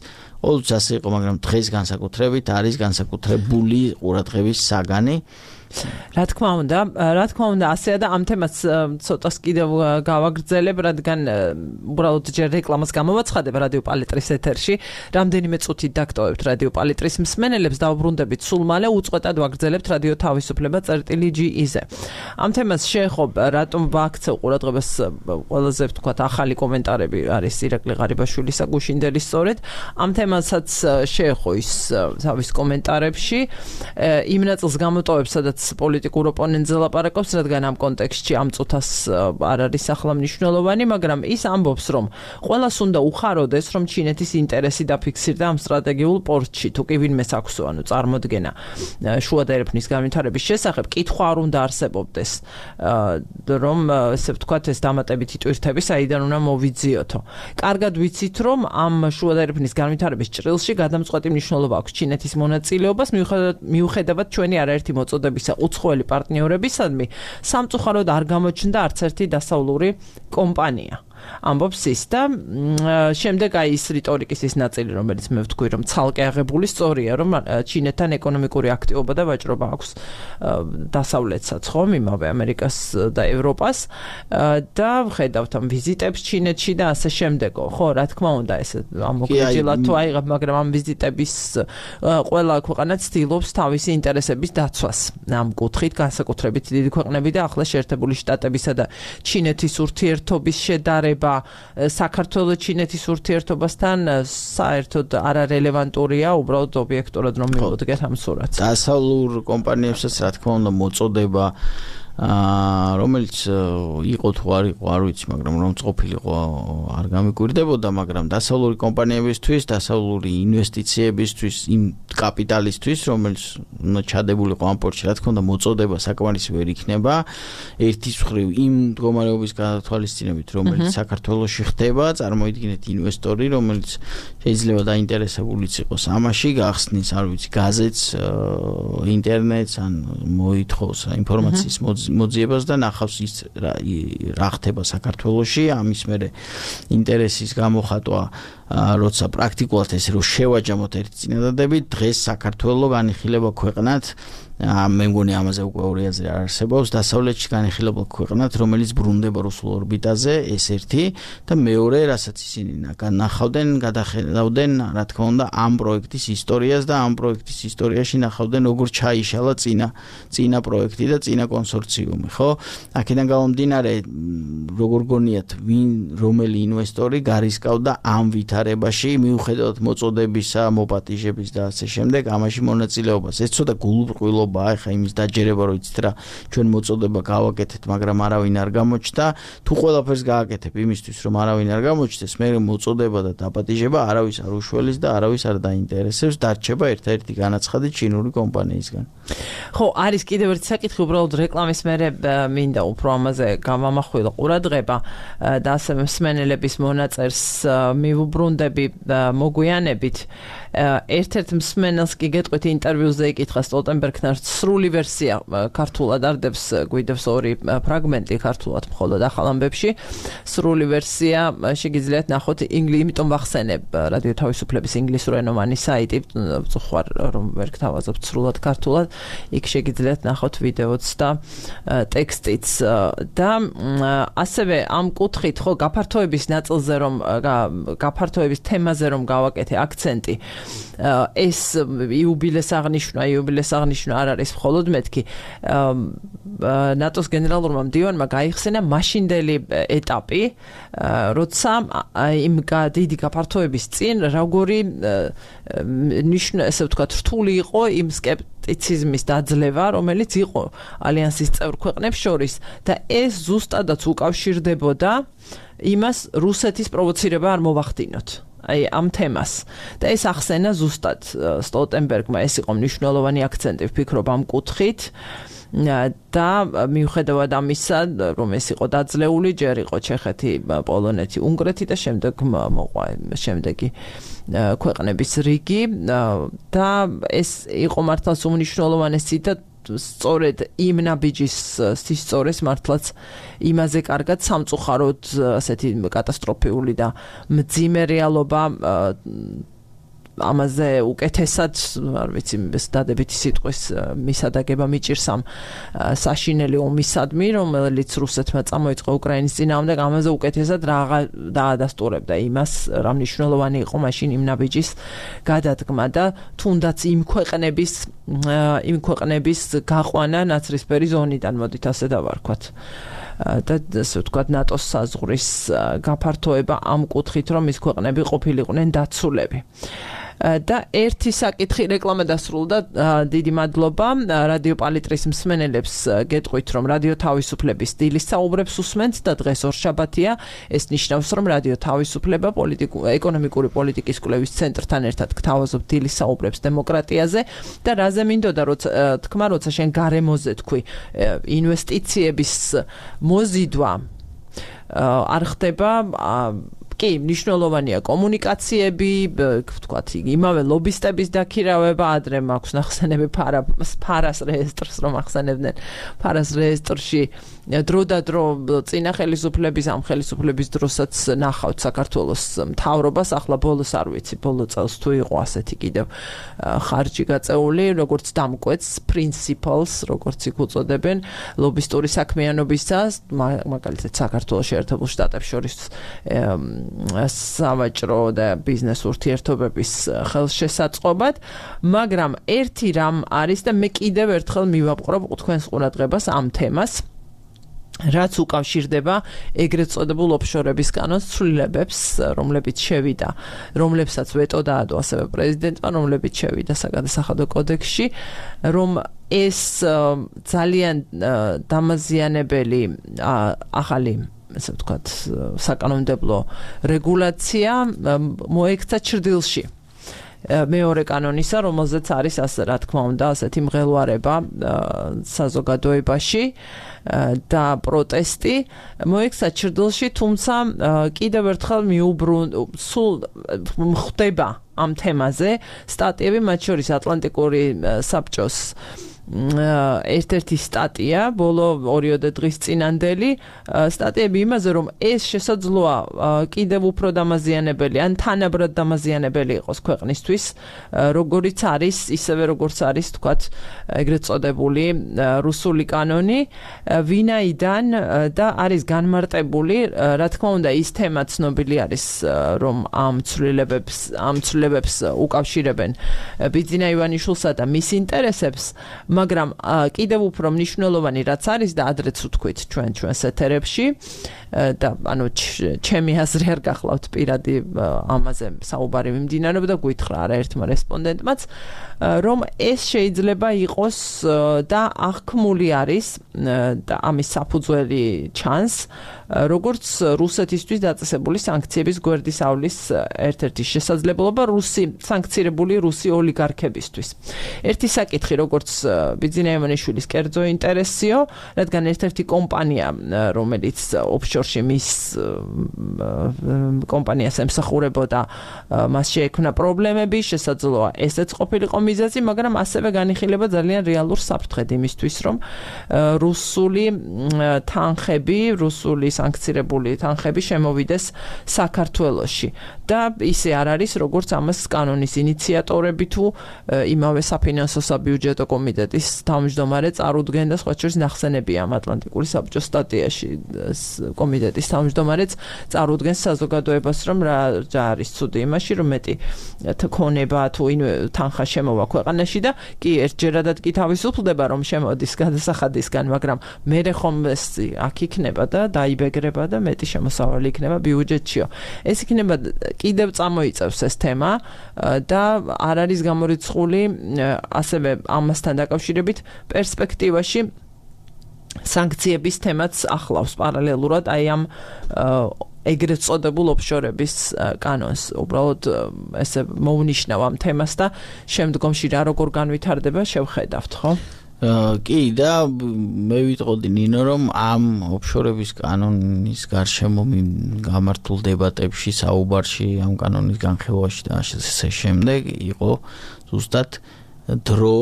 ყოველთვის ასე იყო, მაგრამ დღეს განსაკუთრებით არის განსაკუთრებული ყურადღების საგანი. რა თქმა უნდა, ასეა და ამ თემას ცოტას კიდევ გავაგრძელებ, რადგან უბრალოდ ჯერ რეკლამას გამოვაცხადებ რადიო პალიტრის ეთერში. რამდენიმე წუთით დაგტოვებთ რადიო პალიტრის მსმენელებს, დავბრუნდებით სულ მალე, უწყვეტად ვაგრძელებთ რადიო თავისუფლება წერტილი.ge-ზე. ამ თემას შეეხობ, რატომ ვაქცევ ყურადღებას, ყველაზე ვთქვათ, ახალი კომენტარები არის ირაკლი ღარიბაშვილისა გუშინდელის სწორედ. ამ თემასაც შეეხო ის თავის კომენტარებში, იმ ნაწილს გამოტოვებ, სადაც პოლიტიკურ ოპონენტზე ლაპარაკობს, რადგან ამ კონტექსტში ამ წუთას არ არის ახლა მნიშვნელოვანი, მაგრამ ის ამბობს, რომ ყველას უნდა უხაროდეს, რომ ჩინეთის ინტერესი დაფიქსირდა ამ სტრატეგიულ პორტში, თუ კი ვინმეს აქვსო, წარმოდგენა შუა და ერეფნის განვითარების შესახებ, კითხვა არ უნდა არსებობდეს, რომ ესე ვთქვათ, ეს დამატებითი ტვირთები საიდან უნდა მოვიძიოთო. კარგად ვიცით, რომ ამ შუა და ერეფნის განვითარების ჭრილში გადამწყვეტი მნიშვნელობა აქვს ჩინეთის მონაწილეობას, მიუხედავად ჩვენი არაერთი მოწოდების უცხოელი პარტნიორებისადმი, სამწუხაროდ არ გამოჩნდა არც ერთი დასავლური კომპანია. ამბობს ის და შემდეგ ის რიტორიკის ის ნაწილი, რომელიც მე ვთქვი, რომ ცალკე აღებული სწორია, რომ ჩინეთთან ეკონომიკური აქტივობა და ვაჭრობა აქვს დასავლეთსაც, ხომ, იმავე ამერიკას და ევროპას და ვხედავთ ამ ვიზიტებს ჩინეთში და ასე შემდეგო. ხო, რა თქმა უნდა, ეს ამოგვიჯილათ თუ აიღებ, მაგრამ ამ ვიზიტების ყველა ქვეყანა ცდილობს თავისი ინტერესების დაცვას. ამ კუთხით განსაკუთრებით დიდი ქვეყნები და ახლა შეერთებული შტატებისა და ჩინეთის ურთიერთობის შედარება საქართველოს ჩინეთის ურთიერთობასთან საერთოდ არარელევანტურია, უბრალოდ ობიექტურად რომ მივუდგეთ ამ სურათს. დასავლურ კომპანიებსაც რა თქმა უნდა მოწოდება რომელიც იყო თუ არ იყო, არ ვიცი, მაგრამ რომ წופილიყო არ გამიკვირდებოდა, მაგრამ დასავლური კომპანიებისთვის, დასავლური ინვესტიციებისთვის, იმ კაპიტალისთვის, რომელიც ჩადებულიყო ამ პორტში, რა თქმა უნდა, მოწოდება საკმარისი ვერ იქნება. ერთის მხრივ იმ მდგომარეობის გადათვალისწინებით, რომელიც საქართველოში ხდება, წარმოიდგინეთ ინვესტორი, რომელიც შეიძლება დაინტერესებულიც იყოს ამაში, გახსნის, არ ვიცი, გაზეთს, ინტერნეტს, ან მოითხოვს ინფორმაციის მოძიებას და ნახავს ის რა ხდება საქართველოში, ამის მერე ინტერესის გამოხატვა, როცა პრაქტიკულად ესე რომ შევაჯამოთ ერთი წინადადებით, დღეს საქართველო განიხილება ქვეყნად, მე მგონი ამაზე უკვე ორი აზრი არ არსებობს, დასავლეთში განიხილება ქვეყნად, რომელიც ბრუნდება რუსულ ორბიტაზე, ეს ერთი და მეორე, რასაც ისინი ნახავდნენ, გადახედავდნენ, რა თქმა უნდა, ამ პროექტის ისტორიას და ამ პროექტის ისტორიაში ნახავდნენ, როგორ ჩაიშალა წინა პროექტი და წინა კონსორციუმი, ხო? აქედან გამომდინარე, როგორ გონიათ, რომელი ინვესტორი გარისკავდა ამ ვითარებაში, მიუხედავად მოწოდებისა, მოპატიჟების და ასე შემდეგ, ამაში მონაწილეობას. ეს ცოტა გულუბრყვილო ახლა იმის დაჯერება რომ იცით რა ჩვენ მოწოდება გავაკეთეთ, მაგრამ არავინ არ გამოჩნდა, თუ ყველაფერს გააკეთებ იმისთვის რომ არავინ არ გამოჩნდეს, მე მოწოდება და დაპატიჟება არავის არ უშველის და არავის არ დაინტერესებს, დარჩება ერთ-ერთი განაცხადი ჩინური კომპანიისგან. ხო, არის კიდევ ერთი საკითხი, უბრალოდ რეკლამის მერე მინდა უფრო ამაზე გამამახვილო ყურადღება და ასე მსმენელების მონაწერს მივუბრუნდები მოგვიანებით. ერთ-ერთ მსმენელს კი გეტყვით ინტერვიუზე იკითხა სტოლტენბერგთან სრული ვერსია ქართულად არდებს, გვიდევს ორი ფრაგმენტი ქართულად მხოლოდ ახალ ამბებში. სრული ვერსია შეგიძლიათ ნახოთ, იმიტომ ვახსენებ რადიო თავისუფლების ინგლისურენოვანი საიტი, ვწუხარ რომ ვერ გთავაზობთ სრულად ქართულად, იქ შეგიძლიათ ნახოთ ვიდეოც და ტექსტიც და ასევე ამ კუთხით, ხო, გაფართოების ნაწილზე რომ გაფართოების თემაზე რომ გავაკეთე აქცენტი, ეს იუბილეს აღნიშვნა არ არის მხოლოდ მეთქი. ნატოს გენერალურმა მდივანმა გაიხსენა მაშინდელი ეტაპი, როცა იმ დიდი გაფართოების წინ როგორი ესე ვთქვათ, რთული იყო იმ სკეპტიციზმის დაძლევა, რომელიც იყო ალიანსის წევრ ქვეყნებს შორის და ეს ზუსტადაც უკავშირდებოდა იმას, რუსეთის პროვოცირება არ მოვახდინოთ. ამ თემას და ეს ახსენა ზუსტად სტოლტენბერგმა, ეს იყო მნიშვნელოვანი აქცენტი, ვფიქრობ ამ კუთხით და მიუხედავად ამისა, რომ ეს იყო დაძლეული, ჯერ იყო ჩეხეთი, პოლონეთი, უნგრეთი და შემდეგ მოყვა შემდეგი ქვეყნების რიგი და ეს იყო მართლაც უმნიშვნელოვანესი და სწორედ იმ ნაბიჯის სისწორეს მართლაც იმაზე კარგად სამწუხაროდ ასეთი კატასტროფიული და მძიმე რეალობა ამაზე უკეთესად არ ვიცი დადებითი სიტყვის მისადაგება მიჭირს ამ საშინელი ომისადმი რომელიც რუსეთმა წამოიწყო უკრაინის წინააღმდეგ ამაზე უკეთესად რა დაადასტურებდა იმას რა მნიშვნელოვანი იყო მაშინ იმ ნაბიჯის გადადგმა და თუნდაც იმ ქვეყნების გაყვანა ნაცრისფერი ზონიდან მოდით ასე დავარქვათ და ასე ვთქვათ ნატოს საზღვრის გაფართოება ამ კუთხით რომ ის ქვეყნები ყოფილიყვნენ დაცულები და ერთი საკითხი რეკლამა დასრულდა დიდი მადლობა რადიო პალიტრის მსმენელებს გეტყვით რომ რადიო თავისუფლების დილის საუბრებს უსმენთ და დღეს ორშაბათია ეს ნიშნავს რომ რადიო თავისუფლება ეკონომიკური პოლიტიკის კვლევის ცენტრთან ერთად გთავაზობთ დილის საუბრებს დემოკრატიაზე და რაზე მინდოდა თქმა როცა შენ გარემოზე თქვი ინვესტიციების მოზიდვა არ ხდება კი, მნიშვნელოვანია კომუნიკაციები, ვთქვათ, იმავე ლობისტების დაქირავება, ადრე მაქვს ნახსენები ფარას რეესტრს რომ ახსენებდნენ. ფარას რეესტრში დრო წინა ხელისუფლების ამ ხელისუფლების დროსაც ნახავთ საქართველოს მთავრობას, ახლა ბოლოს არ ვიცი, ბოლო წელს თუ იყო ასეთი კიდევ ხარჯი გაწეული, როგორც დამკვეთს principles, როგორც იქ უწოდებენ, ლობისტური საქმიანობისას, მაგალითად საქართველოს შეერთებულ შტატებს შორის სავაჭრო და ბიზნეს ურთიერთობების ხელშესაწყობად, მაგრამ ერთი რამ არის და მე კიდევ ერთხელ მივაპყრობ თქვენს ყურადღებას ამ თემას, რაც უკავშირდება ეგრეთ წოდებულ ოფშორების კანონს ცვლილებებს, რომლებიც შევიდა, რომლებსაც ვეტო დაადო ასევე პრეზიდენტმა, რომლებიც შევიდა საგადასახადო კოდექსში, რომ ეს ძალიან დამაზიანებელი ახალი ასე ვთქვათ, საკანონმდებლო რეგულაცია მოექცა ჩრდილში. მეორე კანონისა, რომელზეც არის ასე რა თქმა უნდა, ასეთი მღელვარება საზოგადოებაში და პროტესტი მოექცა ჩრდილში, თუმცა კიდევ ერთხელ სულ ხდება ამ თემაზე სტატიები, მათ შორის ატლანტიკური საბჭოს ერთ-ერთი სტატია, ბოლო 2 დღის წინანდელი სტატიები იმაზე, რომ ეს შესაძლოა კიდევ უფრო დამაზიანებელი, ან თანაბრად დამაზიანებელი იყოს ქვეყნისთვის, როგორიც არის, ისევე როგორც არის, თქვათ, ეგრეთ წოდებული რუსული კანონი, ვინაიდან და არის განმარტებული, რა თქმა უნდა, ის თემა ცნობილი არის, რომ ამ ცვლილებებს უკავშირებენ ბიძინა ივანიშვილსა და მის ინტერესებს, მაგრამ კიდევ უფრო მნიშვნელოვანი რაც არის და ადრეც ვთქვით ჩვენს ეთერებში და ანუ ჩემი აზრი არ გახლავთ პირადი ამაზე საუბარი მიმდინარეობდა გვითხრა არაერთმა რესპონდენტმაც რომ ეს შეიძლება იყოს და აღქმული არის და ამის საფუძველი ჩანს როგორც რუსეთისთვის დაწესებული სანქციების გვერდის ავლის ერთ-ერთი შესაძლებლობა სანქცირებული რუსი ოლიგარქებისთვის. ერთი საკითხი როგორც ბიძინა ივანიშვილის კერძო ინტერესიო, რადგან ერთ-ერთი კომპანია, რომელიც ოფშორში მის კომპანიას ემსახურებოდა, მას შეექმნა პრობლემები, შესაძლოა ესეც ყოფილიყო მიზეზი, მაგრამ ასევე განიხილება ძალიან რეალურ საფრთხედ იმისთვის, რომ რუსული თანხები, რუსული სანქცირებული თანხები შემოვიდეს საქართველოში. და ისე არ არის, როგორც ამას კანონის ინიციატორები თუ იმავე საფინანსო საბიუჯეტო კომიტეტის თავმჯდომარე წარუდგენდა, სხვა შორის ნახსენებია ამ ატლანტიკური საბჭოს სტატიაში კომიტეტის თავმჯდომარეც წარუდგენს საზოგადოებას, რომ რა არის ცუდი იმაში, რომ მეტი ქონება თუ თანხა შემოვა ქვეყანაში და კი ერთჯერადად კი თავისუფლდება, რომ შემოდის გადასახადისგან, მაგრამ მერე ხომ ეს აქ იქნება და დაიბეგრება და მეტი შემოსავალი იქნება ბიუჯეტშიო. ეს იქნება კიდევ წამოიწევს ეს თემა და არ არის გამორიცხული ასევე ამასთან დაკავშირებით პერსპექტივაში სანქციების თემაც ახლავს პარალელურად აი ამ ეგრეთ წოდებულ ოფშორების კანონს. უბრალოდ ესე მოვნიშნავ ამ თემას და შემდგომში რა როგორ განვითარდება შევხედავთ, ხო? კი და მე ვიტყოდი ნინო რომ ამ ოფშორების კანონის გარშემო გამართულ დებატებში, საუბარში, ამ კანონის განხილვაში და ასე შემდეგ იყო ზუსტად დრო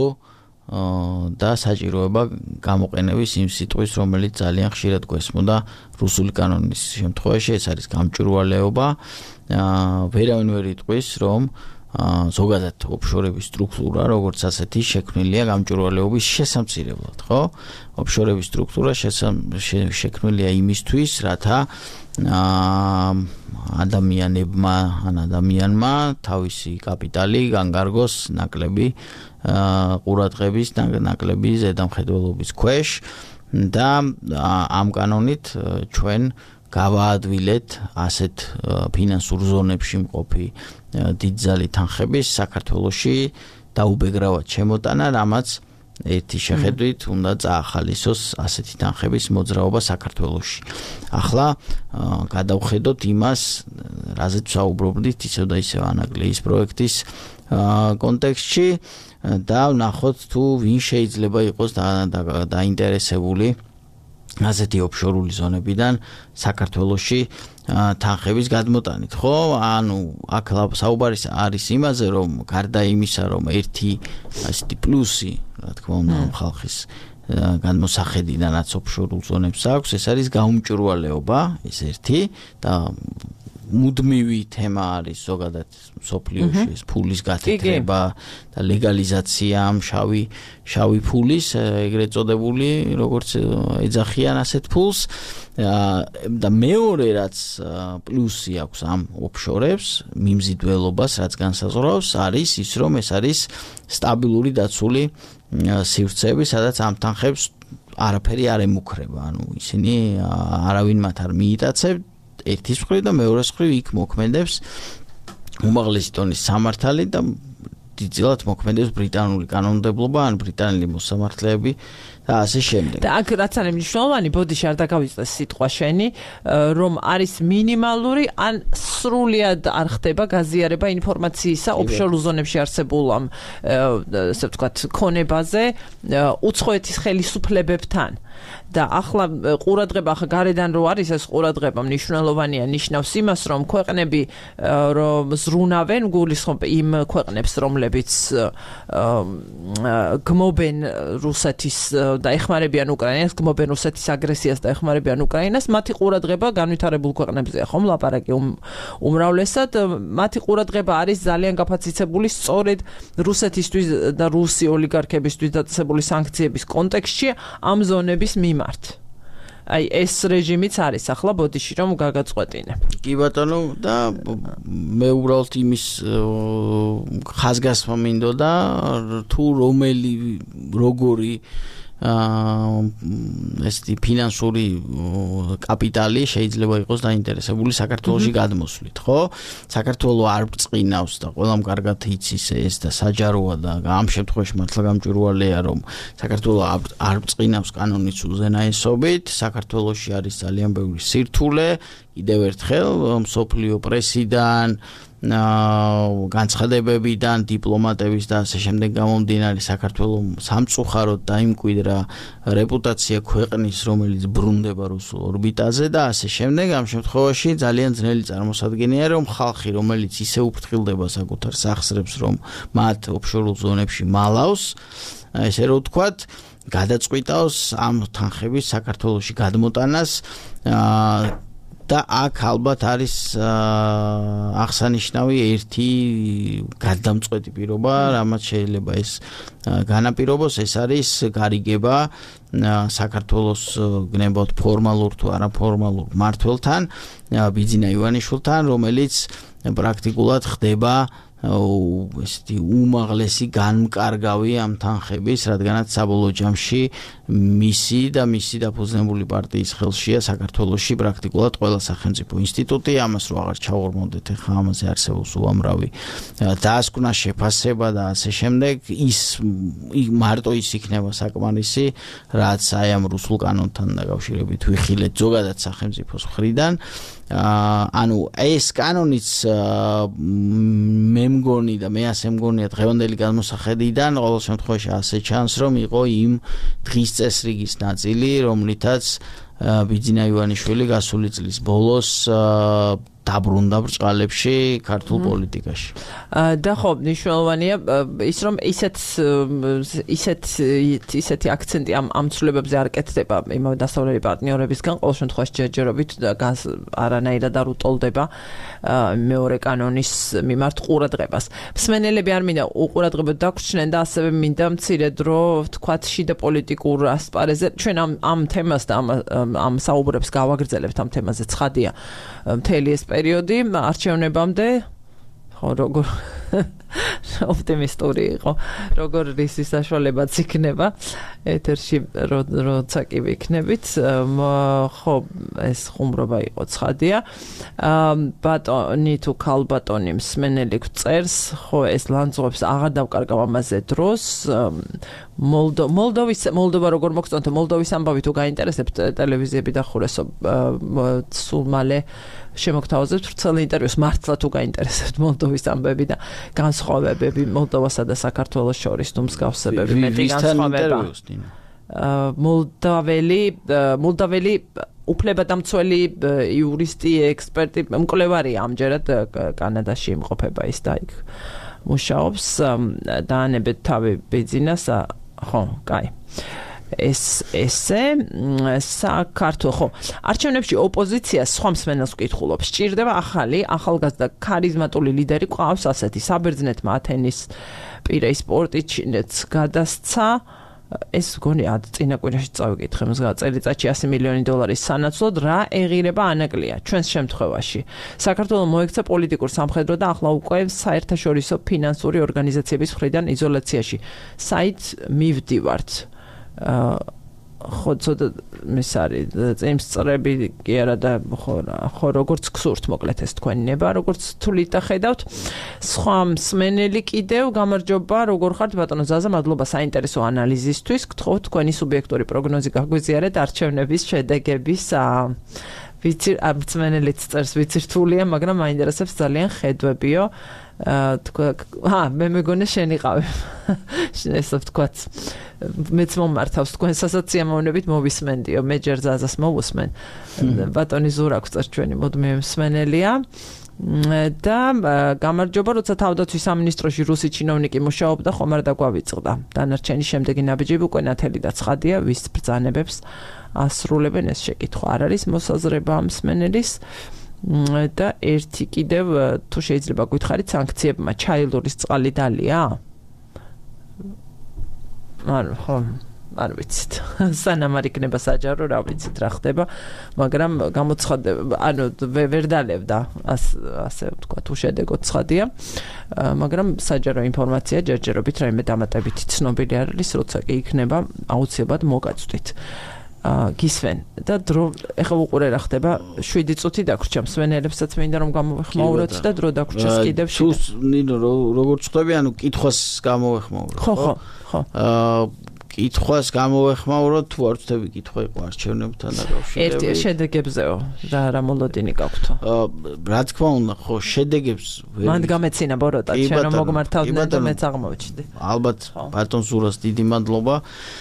და საჭიროება გამოყენების იმ სიტყვის, რომელიც ძალიან ხშირად გვესმოდა რუსული კანონის შემთხვევაში, ეს არის გამჭვირვალეობა. ვერავინ ვერ იტყვის, რომ ზოგადად ოფშორების სტრუქტურა, როგორც ასეთი შექმნილია გამჭვირვალეობის შესამცირებლად, ხო? ოფშორების სტრუქტურა შექმნილია იმისთვის, რათა ადამიანმა თავისი კაპიტალი განგარგოს ნაკლები ყურადღების, ნაკლები ზედამხედველობის ქვეშ და ამ კანონით ჩვენ გავაადვილეთ ასეთ ფინანსურ ზონებში მყოფი დიდძალი თანხების საქართველოში დაუბეგრავად შემოტანა, რამაც ერთი შეხედვით უნდა წაახალისოს ასეთი თანხების მოძრაობა საქართველოში. ახლა გადავხედოთ იმას, რაზეც ვსაუბრობდით ისევ და ისევ ანაგლიის პროექტის კონტექსტში და ვნახოთ თუ ვინ შეიძლება იყოს დაინტერესებული ასეთი ოფშორული ზონებიდან საქართველოში თანხების გადმოტანით, ხო? ანუ აქ საუბარი არის იმაზე, რომ გარდა იმისა, რომ ერთი ასეთი პლუსი, რა თქმა უნდა, ხალხის გადმოსახედიდანაც ოფშორულ ზონებს აქვს, ეს არის გაუმჭვირვალეობა, ეს ერთი და მუდმივი თემა არის ზოგადად სოფლიოში ეს ფულის გათეთრება და ლეგალიზაცია ამ შავი ფულის, ეგრეთ წოდებული, როგორც ეძახიან ასეთ ფულს და მეორე რაც პლუსი აქვს ამ ოფშორებს, მიმზიდველობას, რაც განსაზღვრავს, არის ის, რომ ეს არის სტაბილური დაცული სივრცეები, სადაც ამ თანხებს არაფერი არ ემუქრება, ანუ ისინი არავინ მათ არ მიიტაცებს ერთის მხრივ და მეორეს მხრივ იქ მოქმედებს უმაღლესი დონის სამართალი და დიდწილად მოქმედებს ბრიტანული კანონმდებლობა ან ბრიტანელი მოსამართლეები და ასე შემდეგ. და აქ რაც არის მნიშვნელოვანი, ბოდიში არ დაგავიწყდეს სიტყვა შენი, რომ არის მინიმალური ან სრულად არ ხდება გაზიარება ინფორმაციისა ოფშორულ ზონებში არსებულ ამ ასე ვთქვათ ქონებაზე უცხოეთის ხელისუფლებებთან. და ახლა ყურადღება ახლა გარედან რო არის ეს ყურადღება მნიშვნელოვანია, ნიშნავს იმას, რომ ქვეყნები რომ ზრუნავენ გულისხმობ იმ ქვეყნებს, რომლებიც გმობენ რუსეთის და ეხმარებიან უკრაინას, გმობენ რუსეთის აგრესიას და ეხმარებიან უკრაინას, მათი ყურადღება განვითარებულ ქვეყნებზეა, ხომ ლაპარაკი უმრავლესად, მათი ყურადღება არის ძალიან გაფაციცებული სწორედ რუსეთისთვის და რუსი ოლიგარქებისთვის დაწესებული სანქციების კონტექსტში ამ ზონების მიმართ. აი ეს რეჟიმიც არის ახლა ბოდიში რომ გაგაწყვეტინებ. კი ბატონო და მე უბრალოდ იმის ხაზგასმა მინდოდა თუ როგორი ესეთი ფინანსური კაპიტალი შეიძლება იყოს დაინტერესებული საქართველოში გადმოსვლით, ხო? საქართველო არ ბრწყინავს და ყველამ კარგად იცის ეს და საჯაროა და ამ შემთხვევაში მართლა გამჭვირვალეა, რომ საქართველო არ ბრწყინავს კანონის უზენაესობით, საქართველოში არის ძალიან ბევრი სირთულე, კიდევ ერთხელ მსოფლიო პრესიდან განცხადებებიდან, დიპლომატების და ასე შემდეგ გამომდინარე საქართველოს სამწუხაროდ დაიმკვიდრა რეპუტაცია ქვეყნის, რომელიც ბრუნდება რუსულ ორბიტაზე და ასე შემდეგ. ამ შემთხვევაში ძალიან ძნელი წარმოსადგენია, რომ ხალხი, რომელიც ისე უფრთხილდება საკუთარ სახსრებს, რომ მათ ოფშორულ ზონებში მალავს, ესე რომ ვთქვათ, გადაწყვიტავს ამ თანხების საქართველოში გადმოტანას და აქ ალბათ არის აღსანიშნავი ერთი გადამწყვეტი პირობა, რამაც შეიძლება ეს განაპირობოს, ეს არის გარიგება საქართველოს გნებავთ ფორმალურ თუ არაფორმალურ მმართველთან, ბიძინა ივანიშვილთან, რომელიც პრაქტიკულად ხდება ესეთი უმაღლესი განმკარგავი ამ თანხების, რადგანაც საბოლოო ჯამში მისი და მისი დაფუძნებული პარტიის ხელშია საქართველოში პრაქტიკულად ყველა სახელმწიფო ინსტიტუტი, ამას რო აღარ ჩავორმოდეთ, ახლა ამაზე არსებობს უამრავი დაასკვნა, შეფასება და ასე შემდეგ, ის მარტო ის იქნება საკმარისი, რაც აი ამ რუსულ კანონთან დაკავშირებით ვიხილეთ ზოგადად სახელმწიფოს მხრიდან. ანუ ეს კანონიც მე მგონი და მე ასე მგონია დღევანდელი გადმოსახედიდან ყოველ შემთხვევაში ასე ჩანს, რომ იყო იმ დღის წესრიგის ნაწილი, რომლითაც ბიძინა ივანიშვილი გასული წლის ბოლოს დაბრუნდა ბრჭყალებში ქართულ პოლიტიკაში. და ხო, მნიშვნელოვანია ის რომ ისეთი აქცენტი ამ ცვლილებებზე არ კეთდება იმავე დასავლელი პარტნიორებისგან, ყოველ შემთხვევაში ჯერჯერობით არანაირად არ უტოლდება მეორე კანონის მიმართ ყურადღებას. მსმენელები არ მინდა უყურადღებოდ დაგვრჩნენ და ასევე მინდა მცირე დრო ვთქვათ შიდა პოლიტიკურ ასპარეზზე ჩვენ ამ თემას და ამ საუბრებს გავაგრძელებთ ამ თემაზე ცხადია მთელი ეს პერიოდი არჩევნებამდე ხო როგორ ოპტიმისტური იყო როგორ რისის საშუალებაც იქნება ეთერში როცა კი ვიქნებით ხო ეს ხუმრობა იყო ცხადია ბატონი თუ ქალბატონი მსმენელი გწერს ხო ეს ლანძღობებს აღარ დავკარგავ ამაზე დროს მოლდოვა როგორ მოგწონთ მოლდოვის ამბავი თუ გაინტერესებთ ტელევიზიები დახურესო სულ მალე შემოგთავაზებთ ვრცელ ინტერვიუს მართლა თუ გაინტერესებთ მოლდოვის ამბები და განსხვავებები მოლდოვასა და საქართველოს შორის თუ მსგავსებები მეტი განსხვავება მოლდაველი უფლებადამცველი იურისტი ექსპერტი მკვლევარია ამჯერად კანადაში იმყოფება ის და იქ მუშაობს დაანებეთ თავი ბიძინას ხო კაი ესე საქართველოს ხო არჩევნებში ოპოზიცია სხვა მსმენელს ვკითხულობს სჭირდება ახალგაზრდა ქარიზმატული ლიდერი ყავს ასეთი საბერძნეთმა ათენის პირეის სპორტი ჩინეთს გადასცა ეს გონი წინა კვირაში წავიკითხე მსგავსად წელიწადში $100 მილიონი სანაცვლოდ რა ეღირება ანაკლია ჩვენს შემთხვევაში საქართველოს მოექცა პოლიტიკურ სამხედრო და ახლა უკვე საერთაშორისო ფინანსური ორგანიზაციების მხრიდან იზოლაციაში საით მივდივართ ხო ცოტა მის არის წემს წრები კი არა და ხო როგორც გსურთ მოკლედ ეს თქვენი ნება როგორც თulit და ხედავთ სხვა მსმენელი კიდევ გამარჯობა როგორ ხართ ბატონო ზაზა მადლობა საინტერესო ანალიზისთვის გთხოვთ თქვენი სუბიექტური პროგნოზი გაგვიზიარეთ არჩევნების შედეგების ვიცი მსმენელიც წერს ვიცი რთულია მაგრამ მაინტერესებს ძალიან ხედვებიო მე მეგონა შენიყავი ესე ვთქვათ მეც მომართავს თქვენ სასაციამოვნებით მოვისმენდიო მე ჯერ ზაზას მოვუსმენ ბატონი ზურაკ წერს ჩვენი მოდმე მსმენელია და გამარჯობა როცა თავდაცვის სამინისტროში რუსი ჩინოვნიკი მუშაობდა ხომ არ დაგვავიწყდა დანარჩენი შემდეგი ნაბიჯები უკვე ნათელი და ცხადია ვის ბრძანებებს ასრულებენ ეს შეკითხვა არ არის მოსაზრება მსმენელის და ერთი კიდევ თუ შეიძლება გითხარით სანქციებმა ჩაილურის წყალი დალია? არ ვიცით. სანამ არ იქნება საჯარო, რა ვიცით რა ხდება, მაგრამ გამოცხადება, ანუ ვერ დალებდა ასე ვთქვათ, უშედეგოდ ცხადია, მაგრამ საჯარო ინფორმაცია ჯერჯერობით რაიმე დამატებითი ცნობილი არ არის, როცა კი იქნება აუცილებლად მოგაწვდით. გისვენ და დრო ეხლა უყურე რა ხდება 7 წუთი დაგვრჩა მსმენელებსაც მინდა რომ გამოვეხმაუროთ და დრო დაგვრჩას კიდევ შიდა ნინო როგორც ხვდები ანუ კითხვას გამოვეხმაუროთ ხო კითხვას გამოვეხმაუროთ თუ არ ვწდები კითხვა იყო არჩევნებთან დაკავშირებით ერთი შედეგებზეო რა მოლოდინი გაქვთო რა თქმა უნდა ხო შედეგებს მანდ გამეცინა ბოროტა ჩვენ რომ მოგმართავდნენ და მეც აღმოვჩნდი ალბათ ბატონ ზურას დიდი მადლობა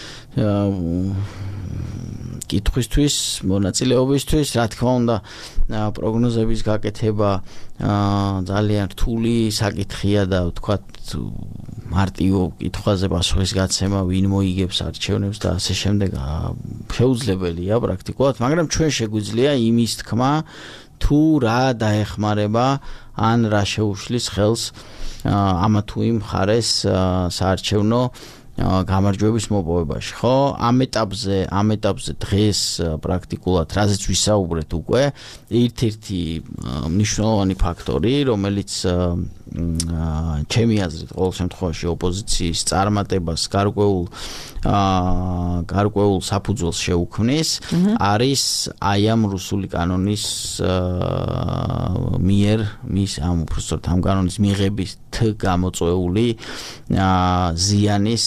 კითხვისთვის, მონაწილეობისთვის, რა თქმა უნდა, პროგნოზების გაკეთება ძალიან რთული საკითხია და ვთქვათ მარტივ კითხვაზე პასუხის გაცემა ვინ მოიგებს არჩევნებს და ასე შემდეგ შეუძლებელია პრაქტიკულად, მაგრამ ჩვენ შეგვიძლია იმის თქმა თუ რა დაეხმარება ან რა შეუშლის ხელს ამა თუ იმ მხარეს საარჩევნო გამარჯვების მოპოვებაში, ხო? ამ ეტაპზე დღეს პრაქტიკულად რაზეც ვისაუბრეთ უკვე, ერთ-ერთი მნიშვნელოვანი ფაქტორი, რომელიც ჩემი აზრით ყოველ შემთხვევაში ოპოზიციის წარმატებას გარკვეულ საფუძველს შეუქმნის, არის აი ამ რუსული კანონის მიერ ამ უბრალოდ ამ კანონის მიღებით გამოწვეული ზიანის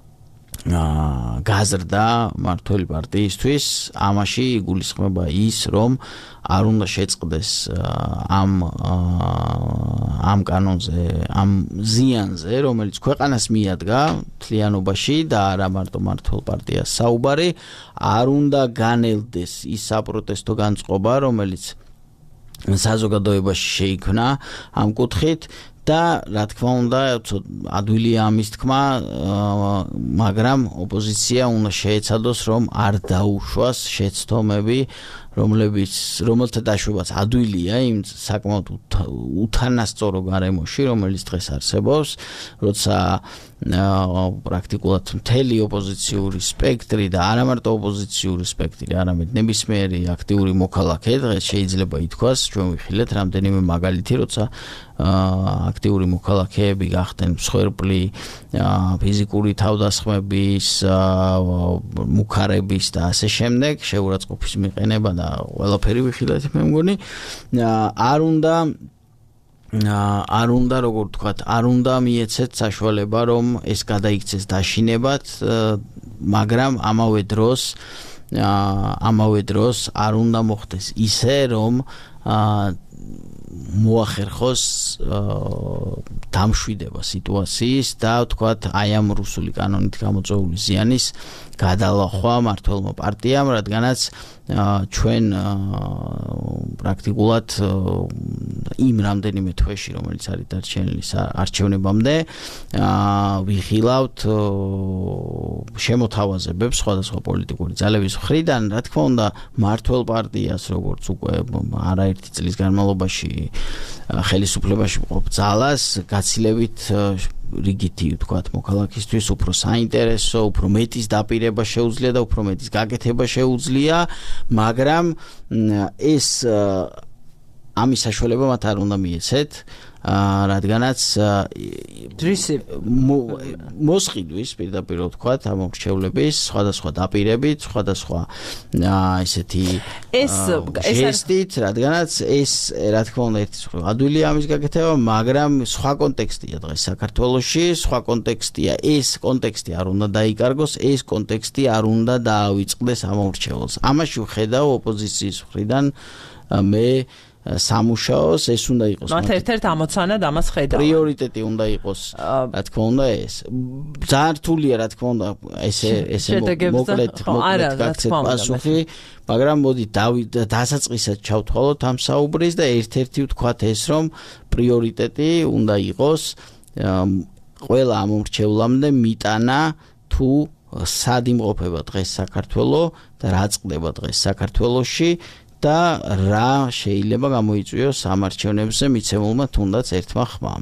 გაზრდა მართველი პარტიისთვის ამაში იგულისხმება ის რომ არ უნდა შეწყდეს ამ კანონზე ამ ზიანზე რომელიც ქვეყანას მიადგა თლიანობაში და არა მარტო მართლ პარტიას საუბარი არ უნდა განელდეს ის საპროტესტო განწყობა რომელიც საზოგადოებაში შეიქმნა ამ კუთხით და რა თქმა უნდა ადვილია ამის თქმა, მაგრამ ოპოზიცია უნდა შეეცადოს რომ არ დაუშვას შეცდომები რომელთა დაშვებაც ადვილია იმ საკმაოდ უთანასწორო გარემოში, რომელიც დღეს არსებობს, როცა პრაქტიკულად მთელი ოპოზიციური სპექტრი და არა მარტო ოპოზიციური სპექტრი, არამედ ნებისმიერი აქტიური მოქალაქე დღეს შეიძლება ითქვას, ჩვენ ვიხილეთ რამდენიმე მაგალითი, როცა აქტიური მოქალაქეები გახდნენ მსხვერპლი ფიზიკური თავდასხმების, მუქარების და ასე შემდეგ, შეურაცხყოფის მიყენება და ყველაფერი ვიხილეთ, მე მგონი, არ უნდა როგორ ვთქვათ, არ უნდა მიეცეთ საშუალება რომ ეს გადაიქცეს დაშინებად, მაგრამ ამავე დროს არ უნდა მოხდეს ისე რომ მოახერხოს დამშვიდება სიტუაციის და ვთქვათ აი ამ რუსული კანონით გამოწვეული ზიანის გადალახვა მმართველმა პარტიამ, რადგანაც ჩვენ პრაქტიკულად იმ რამდენიმე თვეში, რომელიც არის დარჩენილი არჩევნებამდე, ვიხილავთ შემოთავაზებებს სხვადასხვა პოლიტიკური ძალების მხრიდან, რა თქმა უნდა, მმართველ პარტიას, როგორც უკვე არაერთი წლის განმავლობაში ხელისუფლებაში მყოფ ძალას გაცილებით რიგითი ვთქვათ მოქალაქისთვის უფრო საინტერესო, უფრო მეტის დაპირება შეუძლია და უფრო მეტის გაკეთება შეუძლია, მაგრამ ეს ამის საშუალება მათ არ უნდა მიეცეთ, რადგანაც მოსყიდვის პირდაპირ ვთქვათ ამ მრჩევლების სხვადასხვა დაპირებით, სხვადასხვა ესეთი ჟესტით, რადგანაც ეს რა თქმა უნდა ერთის მხრივ ადვილია ამის გაკეთება, მაგრამ სხვა კონტექსტია დღეს საქართველოში, სხვა კონტექსტია, ეს კონტექსტი არ უნდა დაიკარგოს, ეს კონტექსტი არ უნდა დაავიწყდეს ამ მრჩეველს. ამაში ვხედავ ოპოზიციის მხრიდან მე სამუშაოს, ეს უნდა იყოს მათ ერთ-ერთ ამოცანად ამას ხედავ. პრიორიტეტი უნდა იყოს, რა თქმა უნდა ეს. ძალიან რთულია, რა თქმა უნდა, ესე მოკლედ გაქცეთ პასუხი, მაგრამ მოდი დასაწყისად ჩავთვალოთ ამ საუბრის და ერთ-ერთი ვთქვათ ეს, რომ პრიორიტეტი უნდა იყოს ყველა ამომრჩევლამდე მიტანა თუ სად იმყოფება დღეს საქართველო და რა წყდება დღეს საქართველოში და რა შეიძლება გამოიწვიოს ამ არჩევნებზე მიცემულმა თუნდაც ერთმა ხმამ.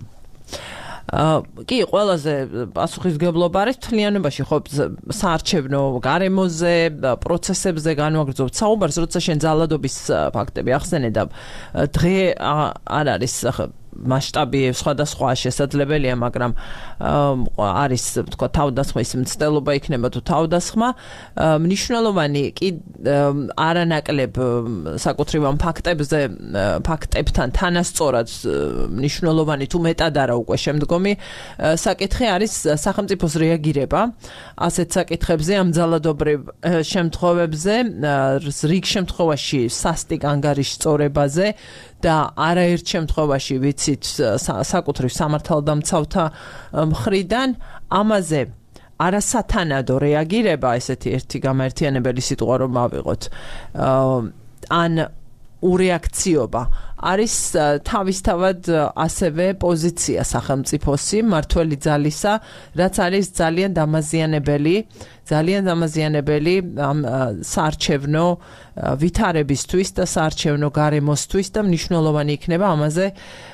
კი, ყველაზე პასუხისმგებლობა არის მთლიანობაში ხო საარჩევნო გარემოზე, პროცესებზე განვაგრძობთ საუბარს, როცა შენ ძალადობის ფაქტები ახსენე და დღე არ არის მასშტაბი სხვადასხვა შესაძლებელია, მაგრამ არის თქვა თავდასხმის მცდელობა იქნება თუ თავდასხმა, მნიშვნელოვანი კი არანაკლებ საკუთრივ ამ ფაქტებთან თანასწორად მნიშვნელოვანი თუ მეტად არა უკვე შემდგომი საკითხი არის სახელმწიფოს რეაგირება ასეთ საკითხებზე, ამ ძალადობრივ შემთხვევებზე, რიგ შემთხვევაში სასტიკ ანგარიშწორებაზე და არაერთ შემთხვევაში ვიცით საკუთრივ სამართალდამცავთა მხრიდან ამაზე არასათანადო რეაგირება, ესეთი ერთი გამაერთიანებელი სიტყვა რომ ავიღოთ, ან ურეაქციობა არის თავისთავად ასევე პოზიცია სახელმწიფოსი მმართველი ძალისა, რაც არის ძალიან დამაზიანებელი ამ საარჩევნო ვითარებისთვის და საარჩევნო გარემოსთვის და მნიშვნელოვანი იქნება ამაზე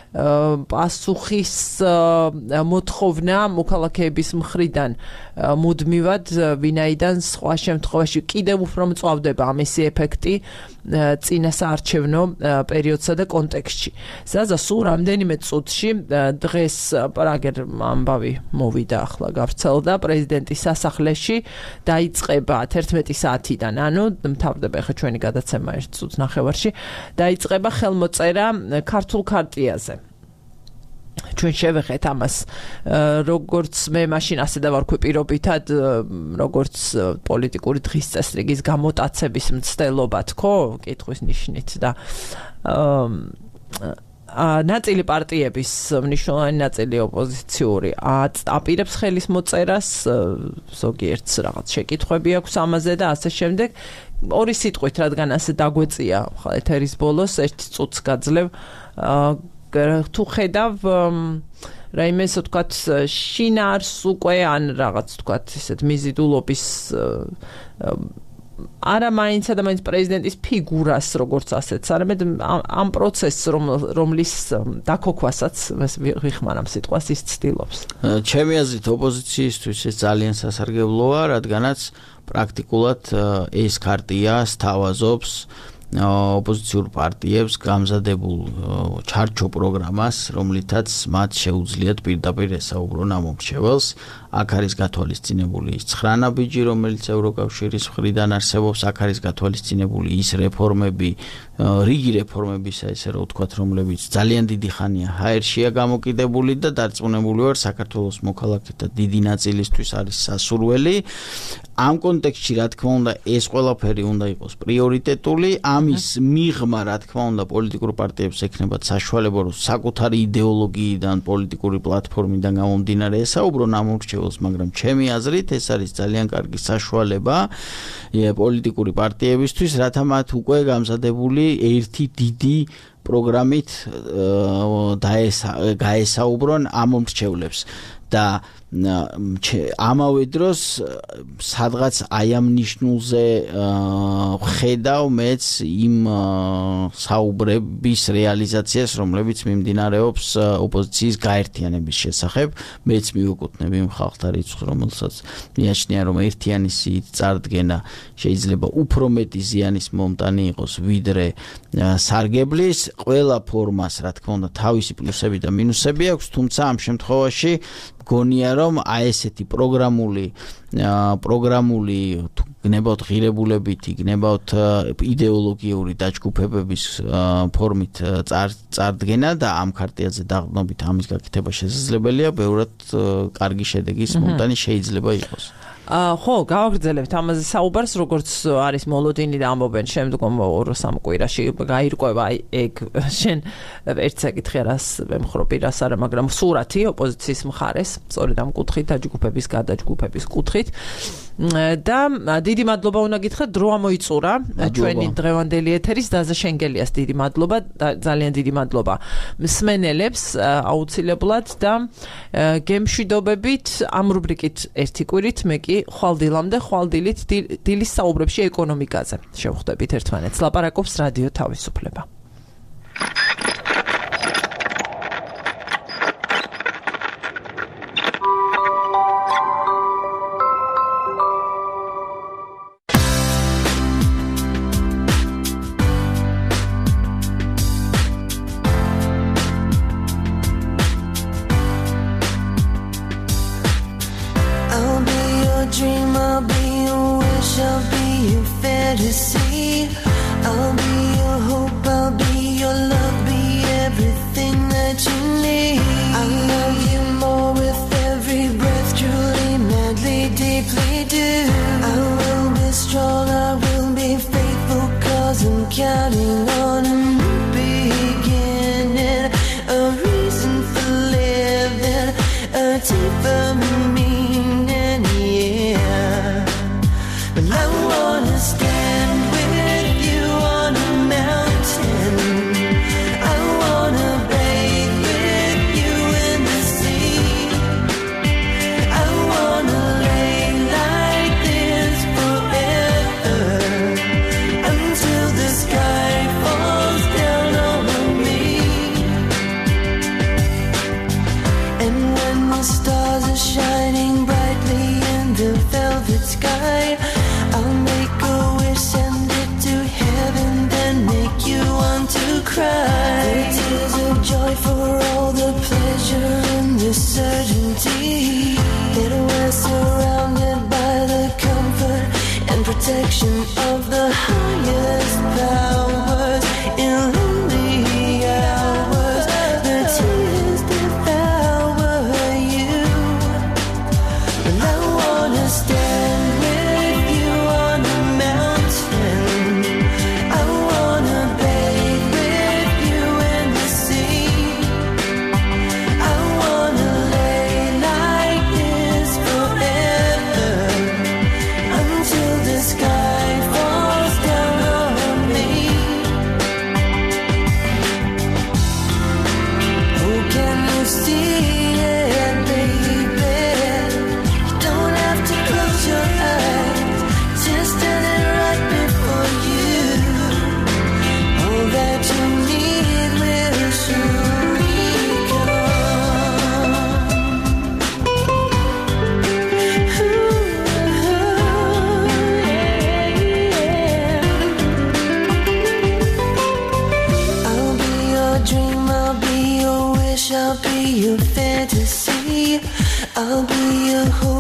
პასუხის მოთხოვნა მოქალაქეების მხრიდან მუდმივად, ვინაიდან სხვა შემთხვევაში კიდევ უფრო მწვავდება ამისი ეფექტი წინა საარჩევნო პერიოდსა და კონტექსტში. ზაზა სულ რამდენიმე წუთში დღეს პრაგერ ამბავი მოვიდა, ახლა გავრცელდა პრეზიდენტის სასახლეში, დაიწყება 11 საათიდან, ანუ მთავრდება ახლა ჩვენი გადაცემა 1 წუთს ნახევარში, დაიწყება ხელმოწერა ქართულ ქარტიაზე. ჩვენ შევეხეთ ამას, როგორც მე მაშინ ასე დავარქვი პირობითად, როგორც პოლიტიკური დღის წესრიგის გამოტაცების მცდელობად, ხო, კითხვის ნიშნით და ნაწილი პარტიების მნიშვნელოვანი ნაწილი ოპოზიციური აპირებს ხელის მოწერას, ზოგიერთს რაღაც შეკითხვები აქვს ამაზე და ასე შემდეგ. ორი სიტყვით, რადგან ასე დაგვეწია ეთერის ბოლოს, ერთი წუთს გაძლევ, თუ ხედავ რაიმე ისე თქვათ შინაარს უკვე ან რაღაც თქვათ ისეთ მიზიდულობის არა მაინც ადამიანის პრეზიდენტის ფიგურას როგორც ასეთს, არამედ ამ პროცესს რომლის დაქოქვასაც ვიხმარამ სიტყვას ის ცდილობს. ჩემი აზრით ოპოზიციისთვის ეს ძალიან სასარგებლოა, რადგანაც პრაქტიკულად ეს ქარტია სთავაზობს ოპოზიციურ პარტიებს გამზადებულ ჩარჩო პროგრამას, რომლითაც მათ შეუძლიათ პირდაპირ ესაუბრონ ამ მომრჩეველს. აქ არის გათვალისწინებული ის 9 ნაბიჯი, რომელიც ევროკავშირის მხრიდან არსებობს, აქ არის გათვალისწინებული ის რეფორმები, რიგი რეფორმებისა, ესე რომ ვთქვათ, რომლებიც ძალიან დიდი ხანია ჰაერშია გამოკიდებული და დარწმუნებული ვარ, საქართველოს მოქალაქეთა დიდი ნაწილისთვის არის სასურველი. ამ კონტექსტში, რა თქმა უნდა, ეს ყველაფერი უნდა იყოს პრიორიტეტული. ამის მიღმა, რა თქმა უნდა, პოლიტიკურ პარტიებს ექნებათ საშუალება, რომ საკუთარი იდეოლოგიიდან, პოლიტიკური პლატფორმიდან გამომდინარე ესაუბრონ ამ მომრჩეველს, მაგრამ ჩემი აზრით ეს არის ძალიან კარგი საშუალება პოლიტიკური პარტიებისთვის, რათა მათ უკვე გამზადებული ერთი დიდი პროგრამით გაესაუბრონ ამ მომრჩევლებს და ამავე დროს სადღაც აი ამ ნიშნულზე ხედავ მეც იმ საუბრების რეალიზაციას, რომლებიც მიმდინარეობს ოპოზიციის გაერთიანების შესახებ. მეც მივეკუთვნები იმ ხალხთა რიცხვს, რომელსაც მიაჩნია, რომ ერთიანი სიით წარდგენა შეიძლება უფრო მეტი ზიანის მომტანი იყოს, ვიდრე სარგებლის. ყველა ფორმას, რა თქმა უნდა, თავისი პლუსები და მინუსები აქვს, თუმცა ამ შემთხვევაში გონია რომ აი ესეთი პროგრამული გნებავთ ღირებულებითი, გნებავთ იდეოლოგიური დაჯგუფებების ფორმით წარდგენა და ამ ქარტიაზე დაყრდნობით ამის გაკეთება შესაძლებელია, ბევრად კარგი შედეგის მომტანი შეიძლება იყოს. ხო, გავაგრძელებთ ამაზე საუბარს, როგორც არის მოლოდინი და ამბობენ შემდგომ 2-3 კვირაში გაირკვევა ეგ შენ ერთ საკითხი რას ვემხრო პირას არა, მაგრამ სურათი ოპოზიციის მხარეს, სწორედ ამ კუთხით, დაჯგუფების გადაჯგუფების კუთხით. და დიდი მადლობა უნდა გითხრათ, დრო ამოიწურა ჩვენი დღევანდელი ეთერის დაზა შენგელიას დიდი მადლობა და ძალიან დიდი მადლობა მსმენელებს აუცილებლად და გემშვიდობებით ამ რუბრიკით ერთი კვირით მე კი ხვალდილამდე ხვალდილით დილის საუბრებში ეკონომიკაზე შევხვდებით ერთმანეთს. ლაპარაკობს რადიო თავისუფლება. I'll be your hope, I'll be your love, be everything that you need. I love you more with every breath, truly, madly, deeply do. I will be strong, I will be faithful, 'cause I'm counting on a new beginning, a reason for living, a deeper meaning, yeah. But I wanna stand with you on a mountain. I wanna bathe with you in the sea. I wanna lay like this forever, until the sky falls down over me. And when the stars are shining brightly in the velvet sky, I'll make a wish, send it to heaven, then make you want to cry. Tears of joy for all the pleasure and the certainty that we're surrounded by the comfort and protection of the highest powers. In lonely hours, the tears devour you, and I wanna stand with you on a mountain. I wanna bathe with you in the sea. your fantasy. I'll be your hope.